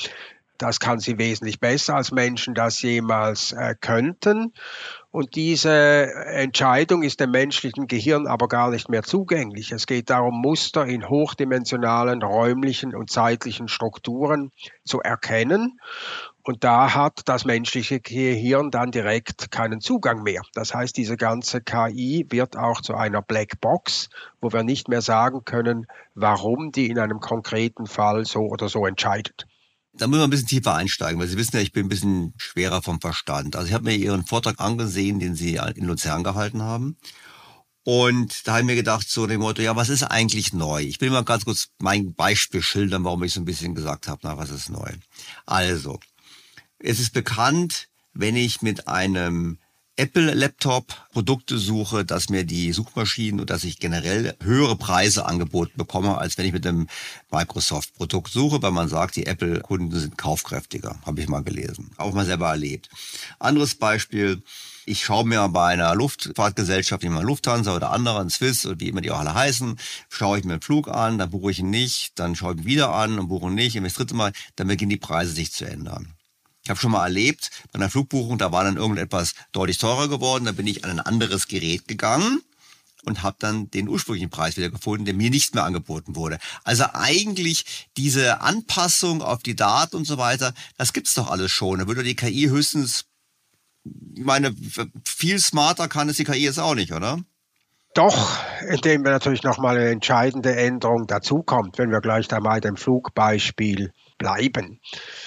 Das kann sie wesentlich besser als Menschen das jemals könnten. Und diese Entscheidung ist dem menschlichen Gehirn aber gar nicht mehr zugänglich. Es geht darum, Muster in hochdimensionalen räumlichen und zeitlichen Strukturen zu erkennen. Und da hat das menschliche Gehirn dann direkt keinen Zugang mehr. Das heißt, diese ganze KI wird auch zu einer Blackbox, wo wir nicht mehr sagen können, warum die in einem konkreten Fall so oder so entscheidet. Da müssen wir ein bisschen tiefer einsteigen, weil Sie wissen ja, ich bin ein bisschen schwerer vom Verstand. Also ich habe mir Ihren Vortrag angesehen, den Sie in Luzern gehalten haben. Und da habe ich mir gedacht, so dem Motto, ja, was ist eigentlich neu? Ich will mal ganz kurz mein Beispiel schildern, warum ich so ein bisschen gesagt habe, na, was ist neu? Also, es ist bekannt, wenn ich mit einem Apple-Laptop Produkte suche, dass mir die Suchmaschinen und dass ich generell höhere Preise angeboten bekomme, als wenn ich mit einem Microsoft-Produkt suche, weil man sagt, die Apple-Kunden sind kaufkräftiger, habe ich mal gelesen, auch mal selber erlebt. Anderes Beispiel, ich schaue mir bei einer Luftfahrtgesellschaft, wie mal Lufthansa oder anderen, Swiss oder wie immer die auch alle heißen, schaue ich mir einen Flug an, dann buche ich ihn nicht, dann schaue ich ihn wieder an und buche ihn nicht, und das dritte Mal, dann beginnen die Preise sich zu ändern. Ich habe schon mal erlebt, bei einer Flugbuchung, da war dann irgendetwas deutlich teurer geworden, da bin ich an ein anderes Gerät gegangen und habe dann den ursprünglichen Preis wieder gefunden, der mir nicht mehr angeboten wurde. Also eigentlich diese Anpassung auf die Daten und so weiter, das gibt's doch alles schon. Da würde die KI höchstens, ich meine, viel smarter kann es die KI jetzt auch nicht, oder? Doch, indem wir natürlich nochmal eine entscheidende Änderung dazukommt, wenn wir gleich da mal dem Flugbeispiel bleiben.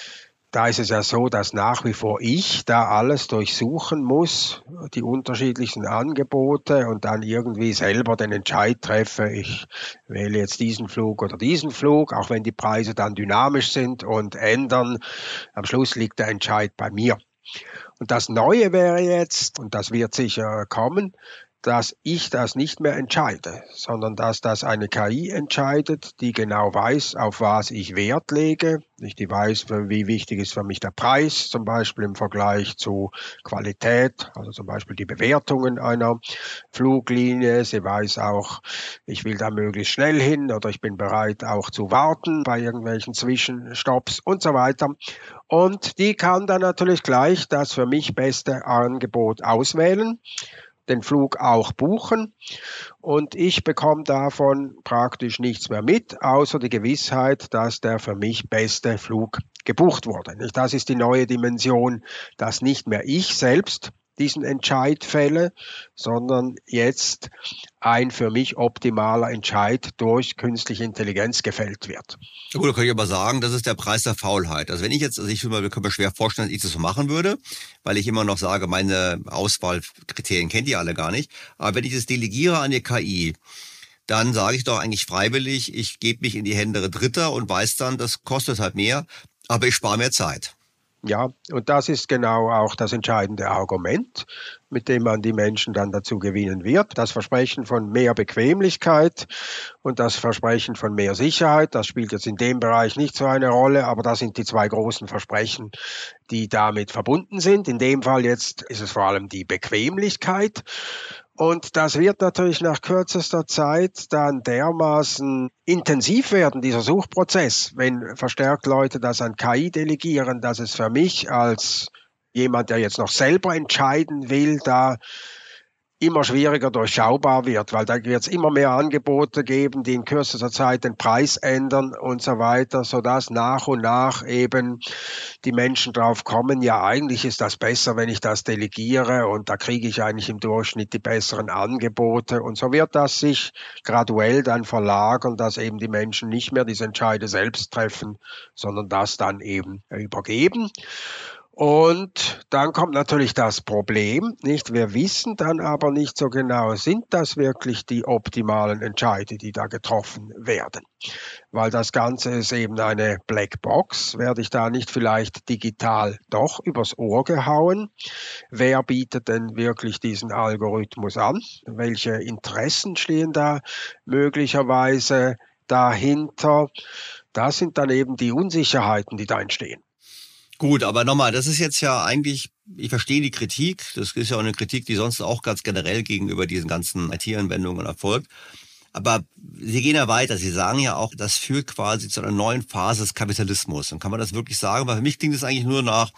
Da ist es ja so, dass nach wie vor ich da alles durchsuchen muss, die unterschiedlichsten Angebote und dann irgendwie selber den Entscheid treffe, ich wähle jetzt diesen Flug oder diesen Flug, auch wenn die Preise dann dynamisch sind und ändern. Am Schluss liegt der Entscheid bei mir. Und das Neue wäre jetzt, und das wird sicher kommen, dass ich das nicht mehr entscheide, sondern dass das eine KI entscheidet, die genau weiß, auf was ich Wert lege. Die weiß, wie wichtig ist für mich der Preis, zum Beispiel im Vergleich zu Qualität, also zum Beispiel die Bewertungen einer Fluglinie. Sie weiß auch, ich will da möglichst schnell hin oder ich bin bereit auch zu warten bei irgendwelchen Zwischenstopps und so weiter. Und die kann dann natürlich gleich das für mich beste Angebot auswählen, den Flug auch buchen und ich bekomme davon praktisch nichts mehr mit, außer die Gewissheit, dass der für mich beste Flug gebucht wurde. Das ist die neue Dimension, dass nicht mehr ich selbst diesen Entscheid fälle, sondern jetzt ein für mich optimaler Entscheid durch künstliche Intelligenz gefällt wird. Ja gut, da kann ich aber sagen, das ist der Preis der Faulheit. Also wenn ich jetzt, ich kann mir schwer vorstellen, dass ich das so machen würde, weil ich immer noch sage, meine Auswahlkriterien kennt ihr alle gar nicht. Aber wenn ich das delegiere an die KI, dann sage ich doch eigentlich freiwillig, ich gebe mich in die Hände Dritter und weiß dann, das kostet halt mehr, aber ich spare mehr Zeit. Ja, und das ist genau auch das entscheidende Argument, mit dem man die Menschen dann dazu gewinnen wird. Das Versprechen von mehr Bequemlichkeit und das Versprechen von mehr Sicherheit, das spielt jetzt in dem Bereich nicht so eine Rolle, aber das sind die zwei großen Versprechen, die damit verbunden sind. In dem Fall jetzt ist es vor allem die Bequemlichkeit. Und das wird natürlich nach kürzester Zeit dann dermaßen intensiv werden, dieser Suchprozess, wenn verstärkt Leute das an KI delegieren, dass es für mich als jemand, der jetzt noch selber entscheiden will, da immer schwieriger durchschaubar wird, weil da wird es immer mehr Angebote geben, die in kürzester Zeit den Preis ändern und so weiter, sodass nach und nach eben die Menschen drauf kommen, ja eigentlich ist das besser, wenn ich das delegiere und da kriege ich eigentlich im Durchschnitt die besseren Angebote und so wird das sich graduell dann verlagern, dass eben die Menschen nicht mehr diese Entscheide selbst treffen, sondern das dann eben übergeben. Und dann kommt natürlich das Problem, nicht? Wir wissen dann aber nicht so genau, sind das wirklich die optimalen Entscheide, die da getroffen werden? Weil das Ganze ist eben eine Blackbox. Werde ich da nicht vielleicht digital doch übers Ohr gehauen? Wer bietet denn wirklich diesen Algorithmus an? Welche Interessen stehen da möglicherweise dahinter? Das sind dann eben die Unsicherheiten, die da entstehen. Gut, aber nochmal, das ist jetzt ja eigentlich, ich verstehe die Kritik, das ist ja auch eine Kritik, die sonst auch ganz generell gegenüber diesen ganzen IT-Anwendungen erfolgt. Aber Sie gehen ja weiter, Sie sagen ja auch, das führt quasi zu einer neuen Phase des Kapitalismus. Und kann man das wirklich sagen? Weil für mich klingt es eigentlich nur nach,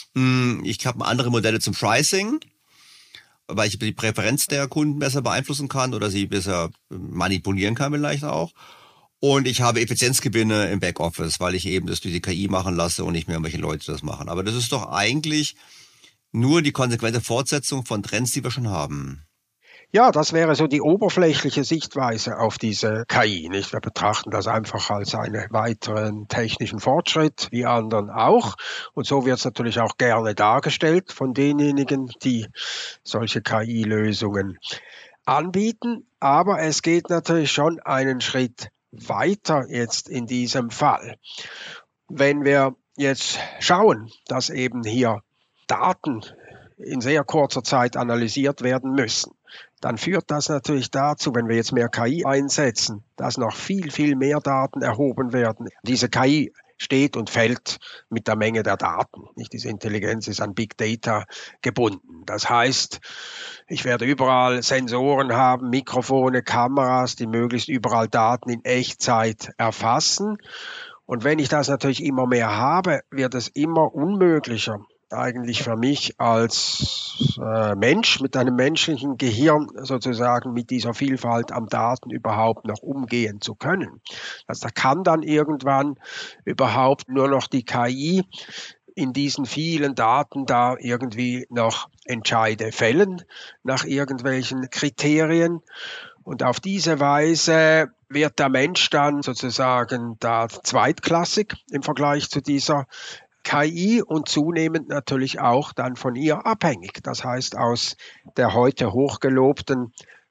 ich habe andere Modelle zum Pricing, weil ich die Präferenz der Kunden besser beeinflussen kann oder sie besser manipulieren kann vielleicht auch. Und ich habe Effizienzgewinne im Backoffice, weil ich eben das durch die KI machen lasse und nicht mehr irgendwelche Leute das machen. Aber das ist doch eigentlich nur die konsequente Fortsetzung von Trends, die wir schon haben. Ja, das wäre so die oberflächliche Sichtweise auf diese KI, nicht? Wir betrachten das einfach als einen weiteren technischen Fortschritt, wie anderen auch. Und so wird es natürlich auch gerne dargestellt von denjenigen, die solche KI-Lösungen anbieten. Aber es geht natürlich schon einen Schritt weiter jetzt in diesem Fall. Wenn wir jetzt schauen, dass eben hier Daten in sehr kurzer Zeit analysiert werden müssen, dann führt das natürlich dazu, wenn wir jetzt mehr KI einsetzen, dass noch viel, viel mehr Daten erhoben werden. Diese KI steht und fällt mit der Menge der Daten. Diese Intelligenz ist an Big Data gebunden. Das heißt, ich werde überall Sensoren haben, Mikrofone, Kameras, die möglichst überall Daten in Echtzeit erfassen. Und wenn ich das natürlich immer mehr habe, wird es immer unmöglicher, eigentlich für mich als Mensch mit einem menschlichen Gehirn sozusagen mit dieser Vielfalt an Daten überhaupt noch umgehen zu können. Also da kann dann irgendwann überhaupt nur noch die KI in diesen vielen Daten da irgendwie noch Entscheide fällen nach irgendwelchen Kriterien. Und auf diese Weise wird der Mensch dann sozusagen da zweitklassig im Vergleich zu dieser KI und zunehmend natürlich auch dann von ihr abhängig. Das heißt, aus der heute hochgelobten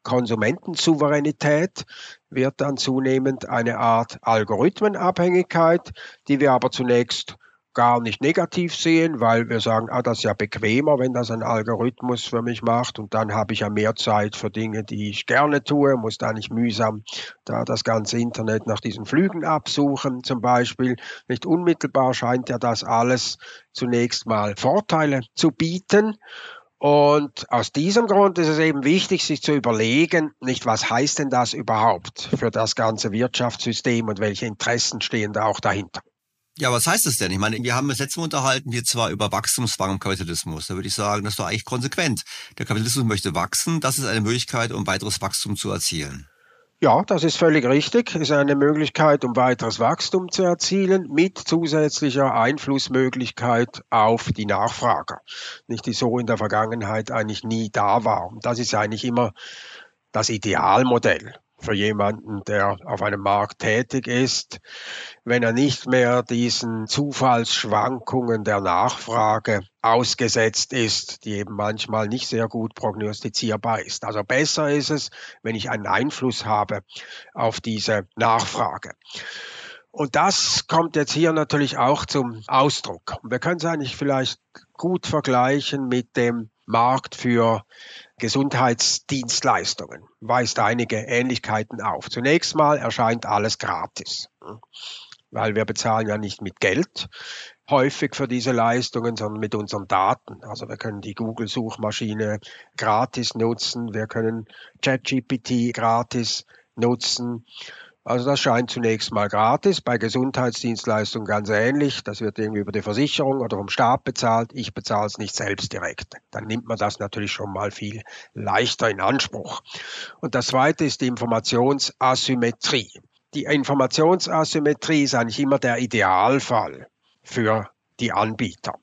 Konsumentensouveränität wird dann zunehmend eine Art Algorithmenabhängigkeit, die wir aber zunächst gar nicht negativ sehen, weil wir sagen, das ist ja bequemer, wenn das ein Algorithmus für mich macht und dann habe ich ja mehr Zeit für Dinge, die ich gerne tue, muss da nicht mühsam da das ganze Internet nach diesen Flügen absuchen zum Beispiel. Nicht unmittelbar scheint ja das alles zunächst mal Vorteile zu bieten. Und aus diesem Grund ist es eben wichtig, sich zu überlegen, nicht was heißt denn das überhaupt für das ganze Wirtschaftssystem und welche Interessen stehen da auch dahinter. Ja, was heißt das denn? Ich meine, wir haben das letzte Mal unterhalten, wir zwar über Wachstumszwang im Kapitalismus. Da würde ich sagen, das ist doch eigentlich konsequent. Der Kapitalismus möchte wachsen. Das ist eine Möglichkeit, um weiteres Wachstum zu erzielen. Ja, das ist völlig richtig. Es ist eine Möglichkeit, um weiteres Wachstum zu erzielen, mit zusätzlicher Einflussmöglichkeit auf die Nachfrage. Nicht, die so in der Vergangenheit eigentlich nie da war. Und das ist eigentlich immer das Idealmodell für jemanden, der auf einem Markt tätig ist, wenn er nicht mehr diesen Zufallsschwankungen der Nachfrage ausgesetzt ist, die eben manchmal nicht sehr gut prognostizierbar ist. Also besser ist es, wenn ich einen Einfluss habe auf diese Nachfrage. Und das kommt jetzt hier natürlich auch zum Ausdruck. Wir können es eigentlich vielleicht gut vergleichen mit dem Markt für Gesundheitsdienstleistungen. Weist einige Ähnlichkeiten auf. Zunächst mal erscheint alles gratis, weil wir bezahlen ja nicht mit Geld häufig für diese Leistungen, sondern mit unseren Daten. Also wir können die Google-Suchmaschine gratis nutzen, wir können ChatGPT gratis nutzen. Also das scheint zunächst mal gratis, bei Gesundheitsdienstleistungen ganz ähnlich. Das wird irgendwie über die Versicherung oder vom Staat bezahlt. Ich bezahle es nicht selbst direkt. Dann nimmt man das natürlich schon mal viel leichter in Anspruch. Und das Zweite ist die Informationsasymmetrie. Die Informationsasymmetrie ist eigentlich immer der Idealfall für die Anbieter.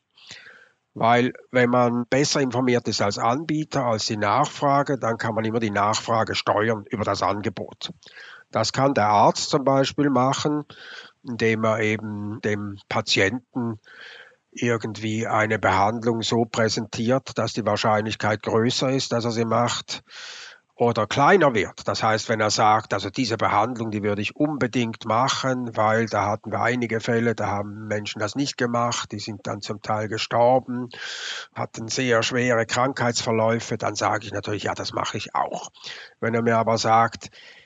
Weil wenn man besser informiert ist als Anbieter, als die Nachfrage, dann kann man immer die Nachfrage steuern über das Angebot. Das kann der Arzt zum Beispiel machen, indem er eben dem Patienten irgendwie eine Behandlung so präsentiert, dass die Wahrscheinlichkeit größer ist, dass er sie macht, oder kleiner wird. Das heißt, wenn er sagt, also diese Behandlung, die würde ich unbedingt machen, weil da hatten wir einige Fälle, da haben Menschen das nicht gemacht, die sind dann zum Teil gestorben, hatten sehr schwere Krankheitsverläufe, dann sage ich natürlich, ja, das mache ich auch. Wenn er mir aber sagt,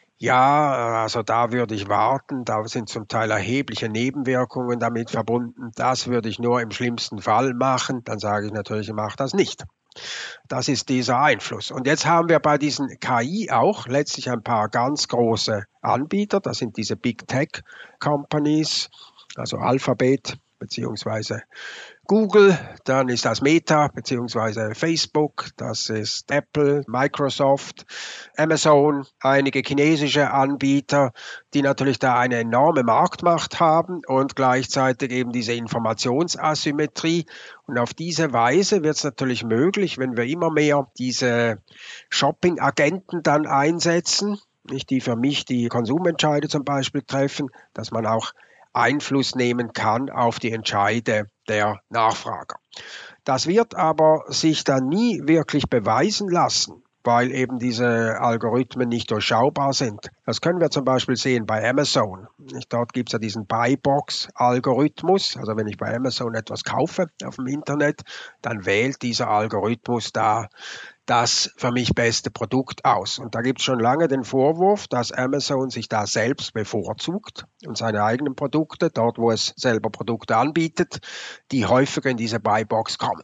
ja, also da würde ich warten, da sind zum Teil erhebliche Nebenwirkungen damit verbunden, das würde ich nur im schlimmsten Fall machen, dann sage ich natürlich, ich mache das nicht. Das ist dieser Einfluss. Und jetzt haben wir bei diesen KI auch letztlich ein paar ganz große Anbieter, das sind diese Big Tech Companies, also Alphabet beziehungsweise Google, dann ist das Meta beziehungsweise Facebook, das ist Apple, Microsoft, Amazon, einige chinesische Anbieter, die natürlich da eine enorme Marktmacht haben und gleichzeitig eben diese Informationsasymmetrie. Und auf diese Weise wird es natürlich möglich, wenn wir immer mehr diese Shopping-Agenten dann einsetzen, nicht die für mich die Konsumentscheide zum Beispiel treffen, dass man auch Einfluss nehmen kann auf die Entscheide der Nachfrager. Das wird aber sich dann nie wirklich beweisen lassen, weil eben diese Algorithmen nicht durchschaubar sind. Das können wir zum Beispiel sehen bei Amazon. Dort gibt es ja diesen Buy-Box-Algorithmus. Also wenn ich bei Amazon etwas kaufe auf dem Internet, dann wählt dieser Algorithmus da das für mich beste Produkt aus. Und da gibt es schon lange den Vorwurf, dass Amazon sich da selbst bevorzugt und seine eigenen Produkte, dort wo es selber Produkte anbietet, die häufiger in diese Buy-Box kommen.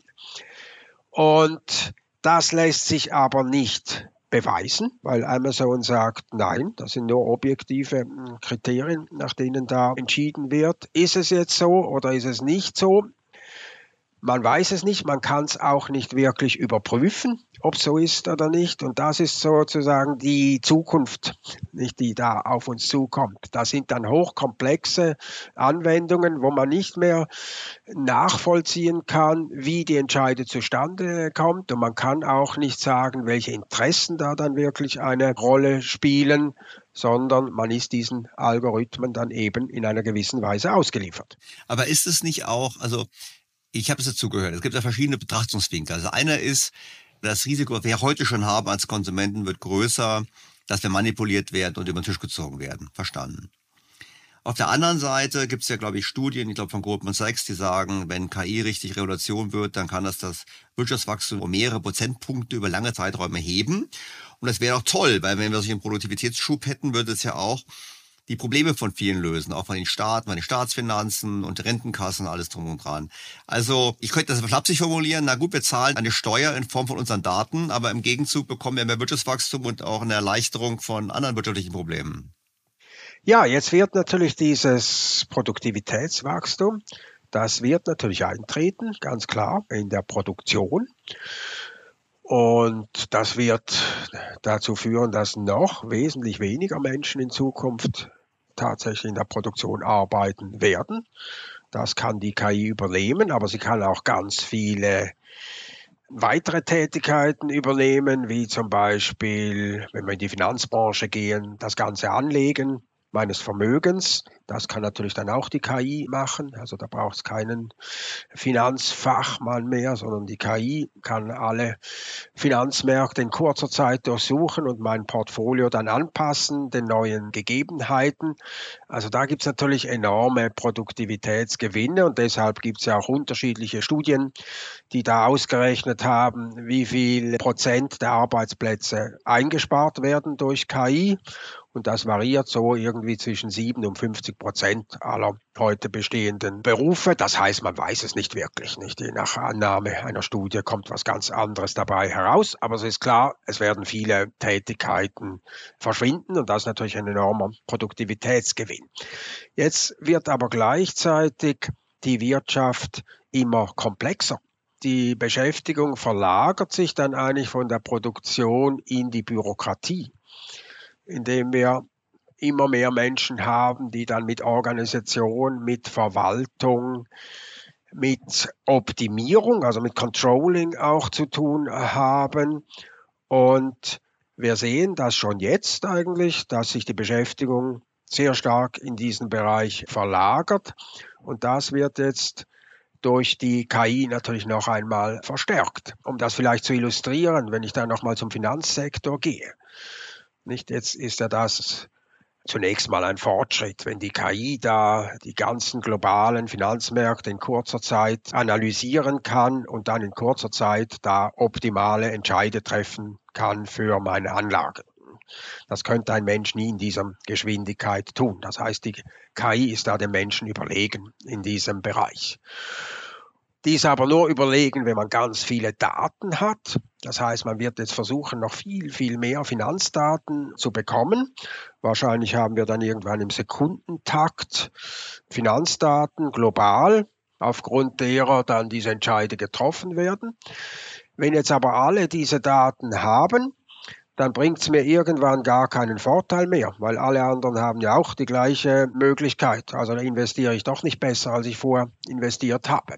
Und das lässt sich aber nicht beweisen, weil Amazon sagt, nein, das sind nur objektive Kriterien, nach denen da entschieden wird. Ist es jetzt so oder ist es nicht so? Man weiß es nicht, man kann es auch nicht wirklich überprüfen, ob es so ist oder nicht. Und das ist sozusagen die Zukunft, nicht, die da auf uns zukommt. Das sind dann hochkomplexe Anwendungen, wo man nicht mehr nachvollziehen kann, wie die Entscheidung zustande kommt. Und man kann auch nicht sagen, welche Interessen da dann wirklich eine Rolle spielen, sondern man ist diesen Algorithmen dann eben in einer gewissen Weise ausgeliefert. Aber ist es nicht auch, also ich habe es dazu gehört, es gibt ja verschiedene Betrachtungswinkel. Also einer ist, das Risiko, das wir heute schon haben als Konsumenten, wird größer, dass wir manipuliert werden und über den Tisch gezogen werden. Verstanden. Auf der anderen Seite gibt es ja, glaube ich, Studien, ich glaube von Goldman Sachs, die sagen, wenn KI richtig Revolution wird, dann kann das Wirtschaftswachstum um mehrere Prozentpunkte über lange Zeiträume heben. Und das wäre auch toll, weil wenn wir solch einen Produktivitätsschub hätten, würde es ja auch die Probleme von vielen lösen, auch von den Staaten, von den Staatsfinanzen und Rentenkassen, alles drum und dran. Also ich könnte das flapsig formulieren, na gut, wir zahlen eine Steuer in Form von unseren Daten, aber im Gegenzug bekommen wir mehr Wirtschaftswachstum und auch eine Erleichterung von anderen wirtschaftlichen Problemen. Ja, jetzt wird natürlich dieses Produktivitätswachstum, das wird natürlich eintreten, ganz klar, in der Produktion. Und das wird dazu führen, dass noch wesentlich weniger Menschen in Zukunft tatsächlich in der Produktion arbeiten werden. Das kann die KI übernehmen, aber sie kann auch ganz viele weitere Tätigkeiten übernehmen, wie zum Beispiel, wenn wir in die Finanzbranche gehen, das ganze Anlegen meines Vermögens. Das kann natürlich dann auch die KI machen. Also da braucht es keinen Finanzfachmann mehr, sondern die KI kann alle Finanzmärkte in kurzer Zeit durchsuchen und mein Portfolio dann anpassen, den neuen Gegebenheiten. Also da gibt es natürlich enorme Produktivitätsgewinne und deshalb gibt es ja auch unterschiedliche Studien, die da ausgerechnet haben, wie viel Prozent der Arbeitsplätze eingespart werden durch KI. Und das variiert so irgendwie zwischen 7 und 50% aller heute bestehenden Berufe. Das heißt, man weiß es nicht wirklich, nicht? Je nach Annahme einer Studie kommt was ganz anderes dabei heraus. Aber es ist klar, es werden viele Tätigkeiten verschwinden und das ist natürlich ein enormer Produktivitätsgewinn. Jetzt wird aber gleichzeitig die Wirtschaft immer komplexer. Die Beschäftigung verlagert sich dann eigentlich von der Produktion in die Bürokratie, indem wir immer mehr Menschen haben, die dann mit Organisation, mit Verwaltung, mit Optimierung, also mit Controlling auch zu tun haben. Und wir sehen das schon jetzt eigentlich, dass sich die Beschäftigung sehr stark in diesen Bereich verlagert. Und das wird jetzt durch die KI natürlich noch einmal verstärkt. Um das vielleicht zu illustrieren, wenn ich dann nochmal zum Finanzsektor gehe. Nicht, jetzt ist ja das zunächst mal ein Fortschritt, wenn die KI da die ganzen globalen Finanzmärkte in kurzer Zeit analysieren kann und dann in kurzer Zeit da optimale Entscheide treffen kann für meine Anlage. Das könnte ein Mensch nie in dieser Geschwindigkeit tun. Das heißt, die KI ist da dem Menschen überlegen in diesem Bereich. Die ist aber nur überlegen, wenn man ganz viele Daten hat. Das heißt, man wird jetzt versuchen, noch viel mehr Finanzdaten zu bekommen. Wahrscheinlich haben wir dann irgendwann im Sekundentakt Finanzdaten global, aufgrund derer dann diese Entscheide getroffen werden. Wenn jetzt aber alle diese Daten haben, dann bringt es mir irgendwann gar keinen Vorteil mehr, weil alle anderen haben ja auch die gleiche Möglichkeit. Also da investiere ich doch nicht besser, als ich vorher investiert habe.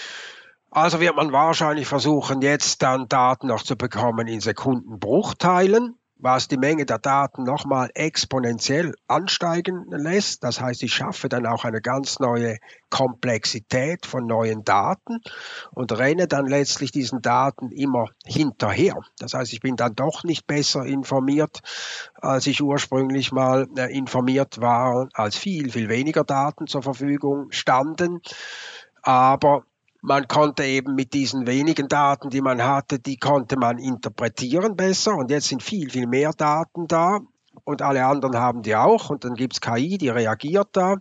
Also wird man wahrscheinlich versuchen, jetzt dann Daten noch zu bekommen in Sekundenbruchteilen, was die Menge der Daten nochmal exponentiell ansteigen lässt. Das heißt, ich schaffe dann auch eine ganz neue Komplexität von neuen Daten und renne dann letztlich diesen Daten immer hinterher. Das heißt, ich bin dann doch nicht besser informiert, als ich ursprünglich mal informiert war, als viel weniger Daten zur Verfügung standen. Aber man konnte eben mit diesen wenigen Daten, die man hatte, die konnte man interpretieren besser. Und jetzt sind viel mehr Daten da und alle anderen haben die auch. Und dann gibt es KI, die reagiert da.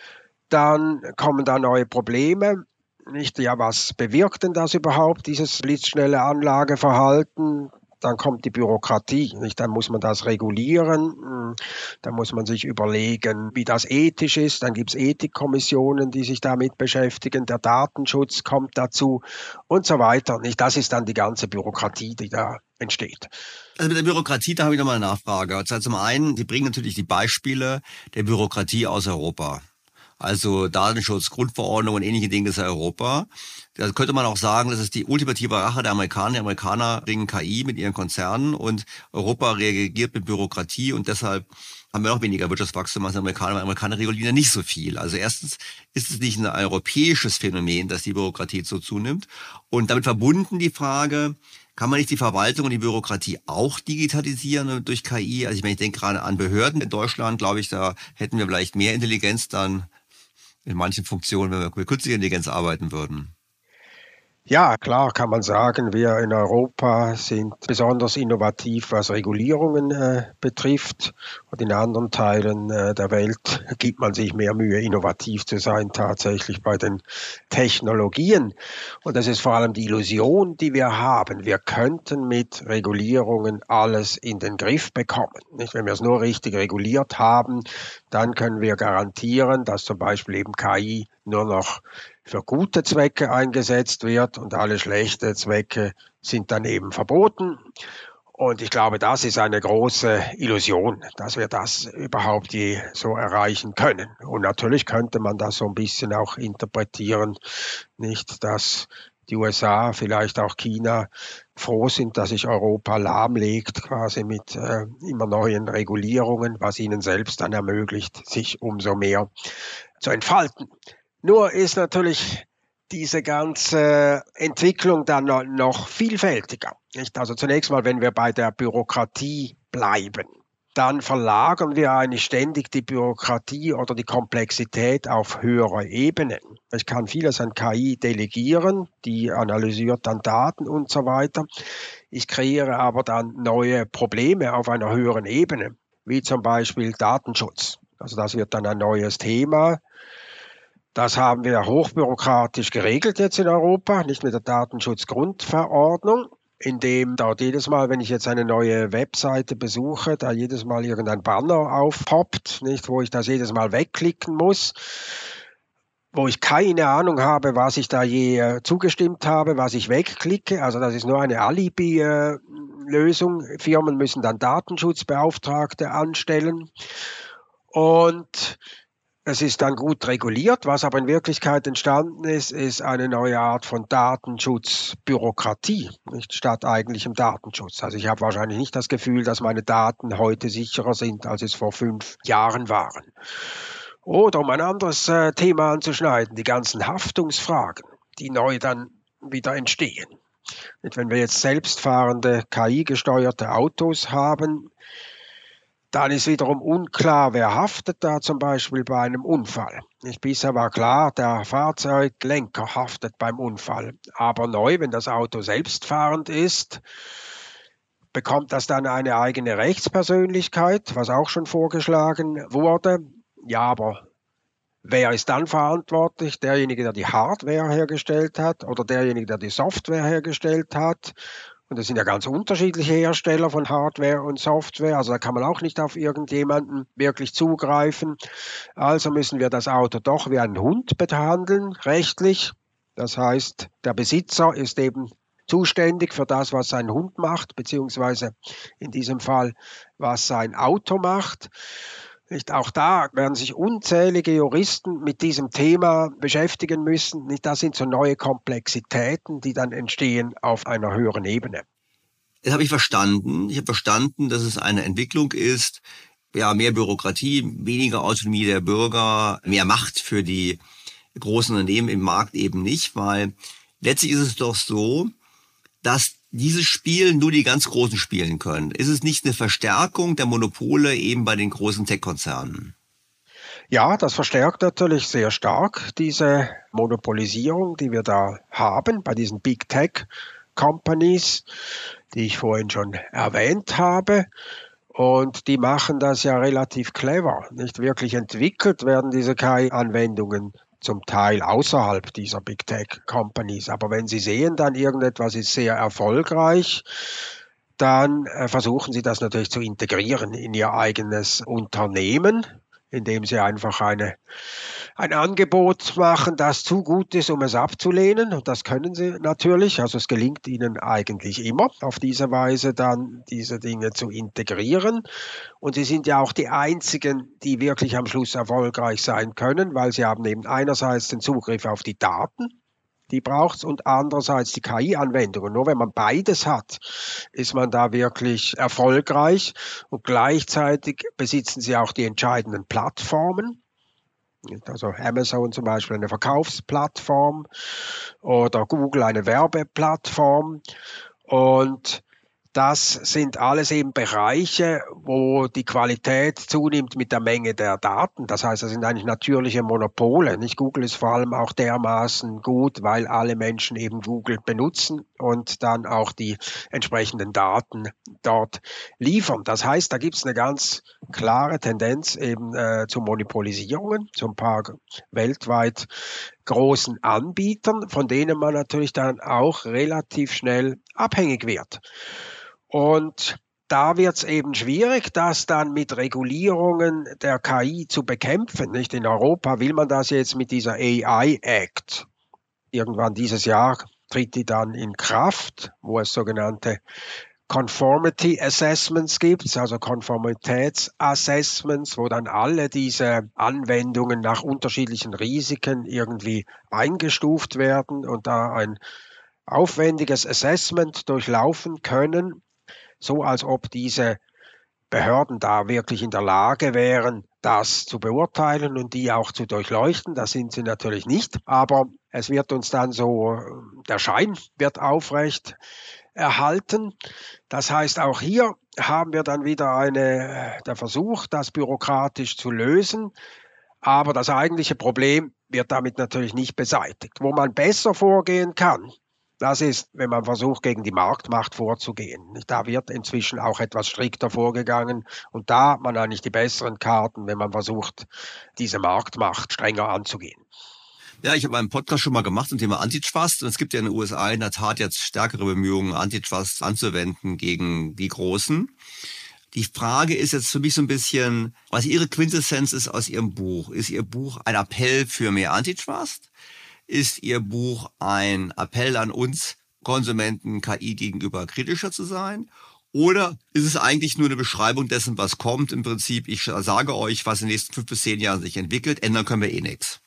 Dann kommen da neue Probleme. Nicht, ja, was bewirkt denn das überhaupt, dieses blitzschnelle Anlageverhalten? Dann kommt die Bürokratie, nicht? Dann muss man das regulieren, dann muss man sich überlegen, wie das ethisch ist. Dann gibt es Ethikkommissionen, die sich damit beschäftigen. Der Datenschutz kommt dazu und so weiter. Nicht? Das ist dann die ganze Bürokratie, die da entsteht. Also mit der Bürokratie, da habe ich nochmal eine Nachfrage. Also zum einen, Sie bringen natürlich die Beispiele der Bürokratie aus Europa. Also Datenschutz, Grundverordnung und ähnliche Dinge ist ja Europa. Da könnte man auch sagen, das ist die ultimative Rache der Amerikaner. Die Amerikaner bringen KI mit ihren Konzernen und Europa reagiert mit Bürokratie und deshalb haben wir noch weniger Wirtschaftswachstum als die Amerikaner. Amerikaner regulieren nicht so viel. Also erstens ist es nicht ein europäisches Phänomen, dass die Bürokratie so zunimmt. Und damit verbunden die Frage, kann man nicht die Verwaltung und die Bürokratie auch digitalisieren durch KI? Also ich denke gerade an Behörden in Deutschland, glaube ich, da hätten wir vielleicht mehr Intelligenz dann in manchen Funktionen, wenn wir mit künstlicher Intelligenz arbeiten würden. Ja, klar kann man sagen, wir in Europa sind besonders innovativ, was Regulierungen betrifft. Und in anderen Teilen der Welt gibt man sich mehr Mühe, innovativ zu sein, tatsächlich bei den Technologien. Und das ist vor allem die Illusion, die wir haben. Wir könnten mit Regulierungen alles in den Griff bekommen. Nicht? Wenn wir es nur richtig reguliert haben, dann können wir garantieren, dass zum Beispiel eben KI nur noch für gute Zwecke eingesetzt wird und alle schlechte Zwecke sind dann eben verboten. Und ich glaube, das ist eine große Illusion, dass wir das überhaupt je so erreichen können. Und natürlich könnte man das so ein bisschen auch interpretieren, nicht, dass die USA, vielleicht auch China, froh sind, dass sich Europa lahmlegt, quasi mit immer neuen Regulierungen, was ihnen selbst dann ermöglicht, sich umso mehr zu entfalten. Nur ist natürlich diese ganze Entwicklung dann noch vielfältiger. Nicht? Also zunächst mal, wenn wir bei der Bürokratie bleiben, dann verlagern wir eigentlich ständig die Bürokratie oder die Komplexität auf höhere Ebenen. Ich kann vieles an KI delegieren, die analysiert dann Daten und so weiter. Ich kreiere aber dann neue Probleme auf einer höheren Ebene, wie zum Beispiel Datenschutz. Also das wird dann ein neues Thema. Das haben wir hochbürokratisch geregelt jetzt in Europa, nicht mit der Datenschutzgrundverordnung, indem dort jedes Mal, wenn ich jetzt eine neue Webseite besuche, da jedes Mal irgendein Banner aufpoppt, nicht, wo ich das jedes Mal wegklicken muss, wo ich keine Ahnung habe, was ich da je zugestimmt habe, was ich wegklicke. Also das ist nur eine Alibi-Lösung. Firmen müssen dann Datenschutzbeauftragte anstellen und es ist dann gut reguliert, was aber in Wirklichkeit entstanden ist, ist eine neue Art von Datenschutzbürokratie, nicht statt eigentlichem Datenschutz. Also ich habe wahrscheinlich nicht das Gefühl, dass meine Daten heute sicherer sind, als es vor 5 Jahren waren. Oder um ein anderes Thema anzuschneiden, die ganzen Haftungsfragen, die neu dann wieder entstehen. Und wenn wir jetzt selbstfahrende, KI-gesteuerte Autos haben, dann ist wiederum unklar, wer haftet da zum Beispiel bei einem Unfall. Bisher war klar, der Fahrzeuglenker haftet beim Unfall. Aber neu, wenn das Auto selbstfahrend ist, bekommt das dann eine eigene Rechtspersönlichkeit, was auch schon vorgeschlagen wurde. Ja, aber wer ist dann verantwortlich? Derjenige, der die Hardware hergestellt hat oder derjenige, der die Software hergestellt hat? Und das sind ja ganz unterschiedliche Hersteller von Hardware und Software. Also da kann man auch nicht auf irgendjemanden wirklich zugreifen. Also müssen wir das Auto doch wie einen Hund behandeln, rechtlich. Das heißt, der Besitzer ist eben zuständig für das, was sein Hund macht, beziehungsweise in diesem Fall, was sein Auto macht. Nicht, auch da werden sich unzählige Juristen mit diesem Thema beschäftigen müssen. Nicht, das sind so neue Komplexitäten, die dann entstehen auf einer höheren Ebene. Das habe ich verstanden. Ich habe verstanden, dass es eine Entwicklung ist, ja, mehr Bürokratie, weniger Autonomie der Bürger, mehr Macht für die großen Unternehmen im Markt eben nicht, weil letztlich ist es doch so, dass dieses Spiel nur die ganz Großen spielen können. Ist es nicht eine Verstärkung der Monopole eben bei den großen Tech-Konzernen? Ja, das verstärkt natürlich sehr stark diese Monopolisierung, die wir da haben bei diesen Big Tech Companies, die ich vorhin schon erwähnt habe. Und die machen das ja relativ clever. Nicht wirklich entwickelt werden diese KI-Anwendungen zum Teil außerhalb dieser Big Tech Companies. Aber wenn Sie sehen, dann irgendetwas ist sehr erfolgreich, dann versuchen Sie das natürlich zu integrieren in Ihr eigenes Unternehmen, indem Sie einfach ein Angebot machen, das zu gut ist, um es abzulehnen. Und das können Sie natürlich. Also es gelingt Ihnen eigentlich immer, auf diese Weise dann diese Dinge zu integrieren. Und Sie sind ja auch die Einzigen, die wirklich am Schluss erfolgreich sein können, weil Sie haben eben einerseits den Zugriff auf die Daten, Die braucht es und andererseits die KI-Anwendungen. Nur wenn man beides hat, ist man da wirklich erfolgreich und gleichzeitig besitzen sie auch die entscheidenden Plattformen. Also Amazon zum Beispiel eine Verkaufsplattform oder Google eine Werbeplattform und das sind alles eben Bereiche, wo die Qualität zunimmt mit der Menge der Daten. Das heißt, das sind eigentlich natürliche Monopole. Nicht? Google ist vor allem auch dermaßen gut, weil alle Menschen eben Google benutzen und dann auch die entsprechenden Daten dort liefern. Das heißt, da gibt es eine ganz klare Tendenz eben zu Monopolisierungen, zu ein paar weltweit großen Anbietern, von denen man natürlich dann auch relativ schnell abhängig wird. Und da wird es eben schwierig, das dann mit Regulierungen der KI zu bekämpfen. Nicht? In Europa will man das jetzt mit dieser AI Act. Irgendwann dieses Jahr tritt die dann in Kraft, wo es sogenannte Conformity Assessments gibt, also Konformitätsassessments, wo dann alle diese Anwendungen nach unterschiedlichen Risiken irgendwie eingestuft werden und da ein aufwendiges Assessment durchlaufen können, so als ob diese Behörden da wirklich in der Lage wären, das zu beurteilen und die auch zu durchleuchten. Das sind sie natürlich nicht, aber es wird uns dann so, der Schein wird aufrecht erhalten. Das heißt, auch hier haben wir dann wieder der Versuch, das bürokratisch zu lösen, aber das eigentliche Problem wird damit natürlich nicht beseitigt. Wo man besser vorgehen kann, das ist, wenn man versucht, gegen die Marktmacht vorzugehen. Da wird inzwischen auch etwas strikter vorgegangen und da hat man eigentlich die besseren Karten, wenn man versucht, diese Marktmacht strenger anzugehen. Ja, ich habe einen Podcast schon mal gemacht zum Thema Antitrust und es gibt ja in den USA in der Tat jetzt stärkere Bemühungen, Antitrust anzuwenden gegen die Großen. Die Frage ist jetzt für mich so ein bisschen, was Ihre Quintessenz ist aus Ihrem Buch. Ist Ihr Buch ein Appell für mehr Antitrust? Ist Ihr Buch ein Appell an uns Konsumenten, KI gegenüber kritischer zu sein? Oder ist es eigentlich nur eine Beschreibung dessen, was kommt? Im Prinzip, ich sage euch, was in den nächsten 5 bis 10 Jahren sich entwickelt, ändern können wir eh nichts.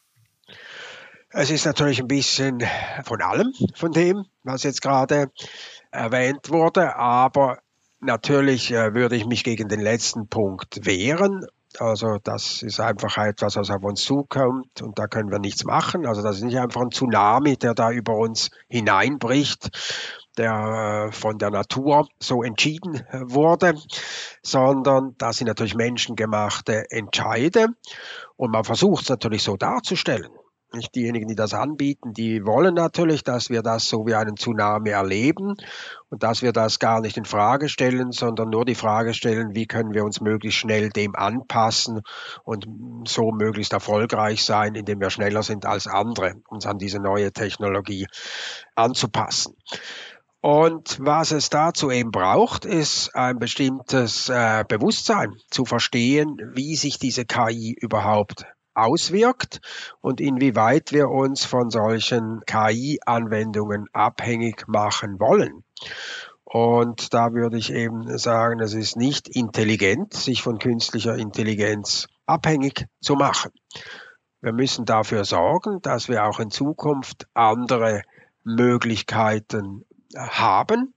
Es ist natürlich ein bisschen von allem, von dem, was jetzt gerade erwähnt wurde, aber natürlich würde ich mich gegen den letzten Punkt wehren. Also das ist einfach etwas, was auf uns zukommt und da können wir nichts machen. Also das ist nicht einfach ein Tsunami, der da über uns hineinbricht, der von der Natur so entschieden wurde, sondern das sind natürlich menschengemachte Entscheide und man versucht es natürlich so darzustellen. Nicht diejenigen, die das anbieten, die wollen natürlich, dass wir das so wie einen Tsunami erleben und dass wir das gar nicht in Frage stellen, sondern nur die Frage stellen, wie können wir uns möglichst schnell dem anpassen und so möglichst erfolgreich sein, indem wir schneller sind als andere, uns an diese neue Technologie anzupassen. Und was es dazu eben braucht, ist ein bestimmtes Bewusstsein zu verstehen, wie sich diese KI überhaupt auswirkt und inwieweit wir uns von solchen KI-Anwendungen abhängig machen wollen. Und da würde ich eben sagen, es ist nicht intelligent, sich von künstlicher Intelligenz abhängig zu machen. Wir müssen dafür sorgen, dass wir auch in Zukunft andere Möglichkeiten haben.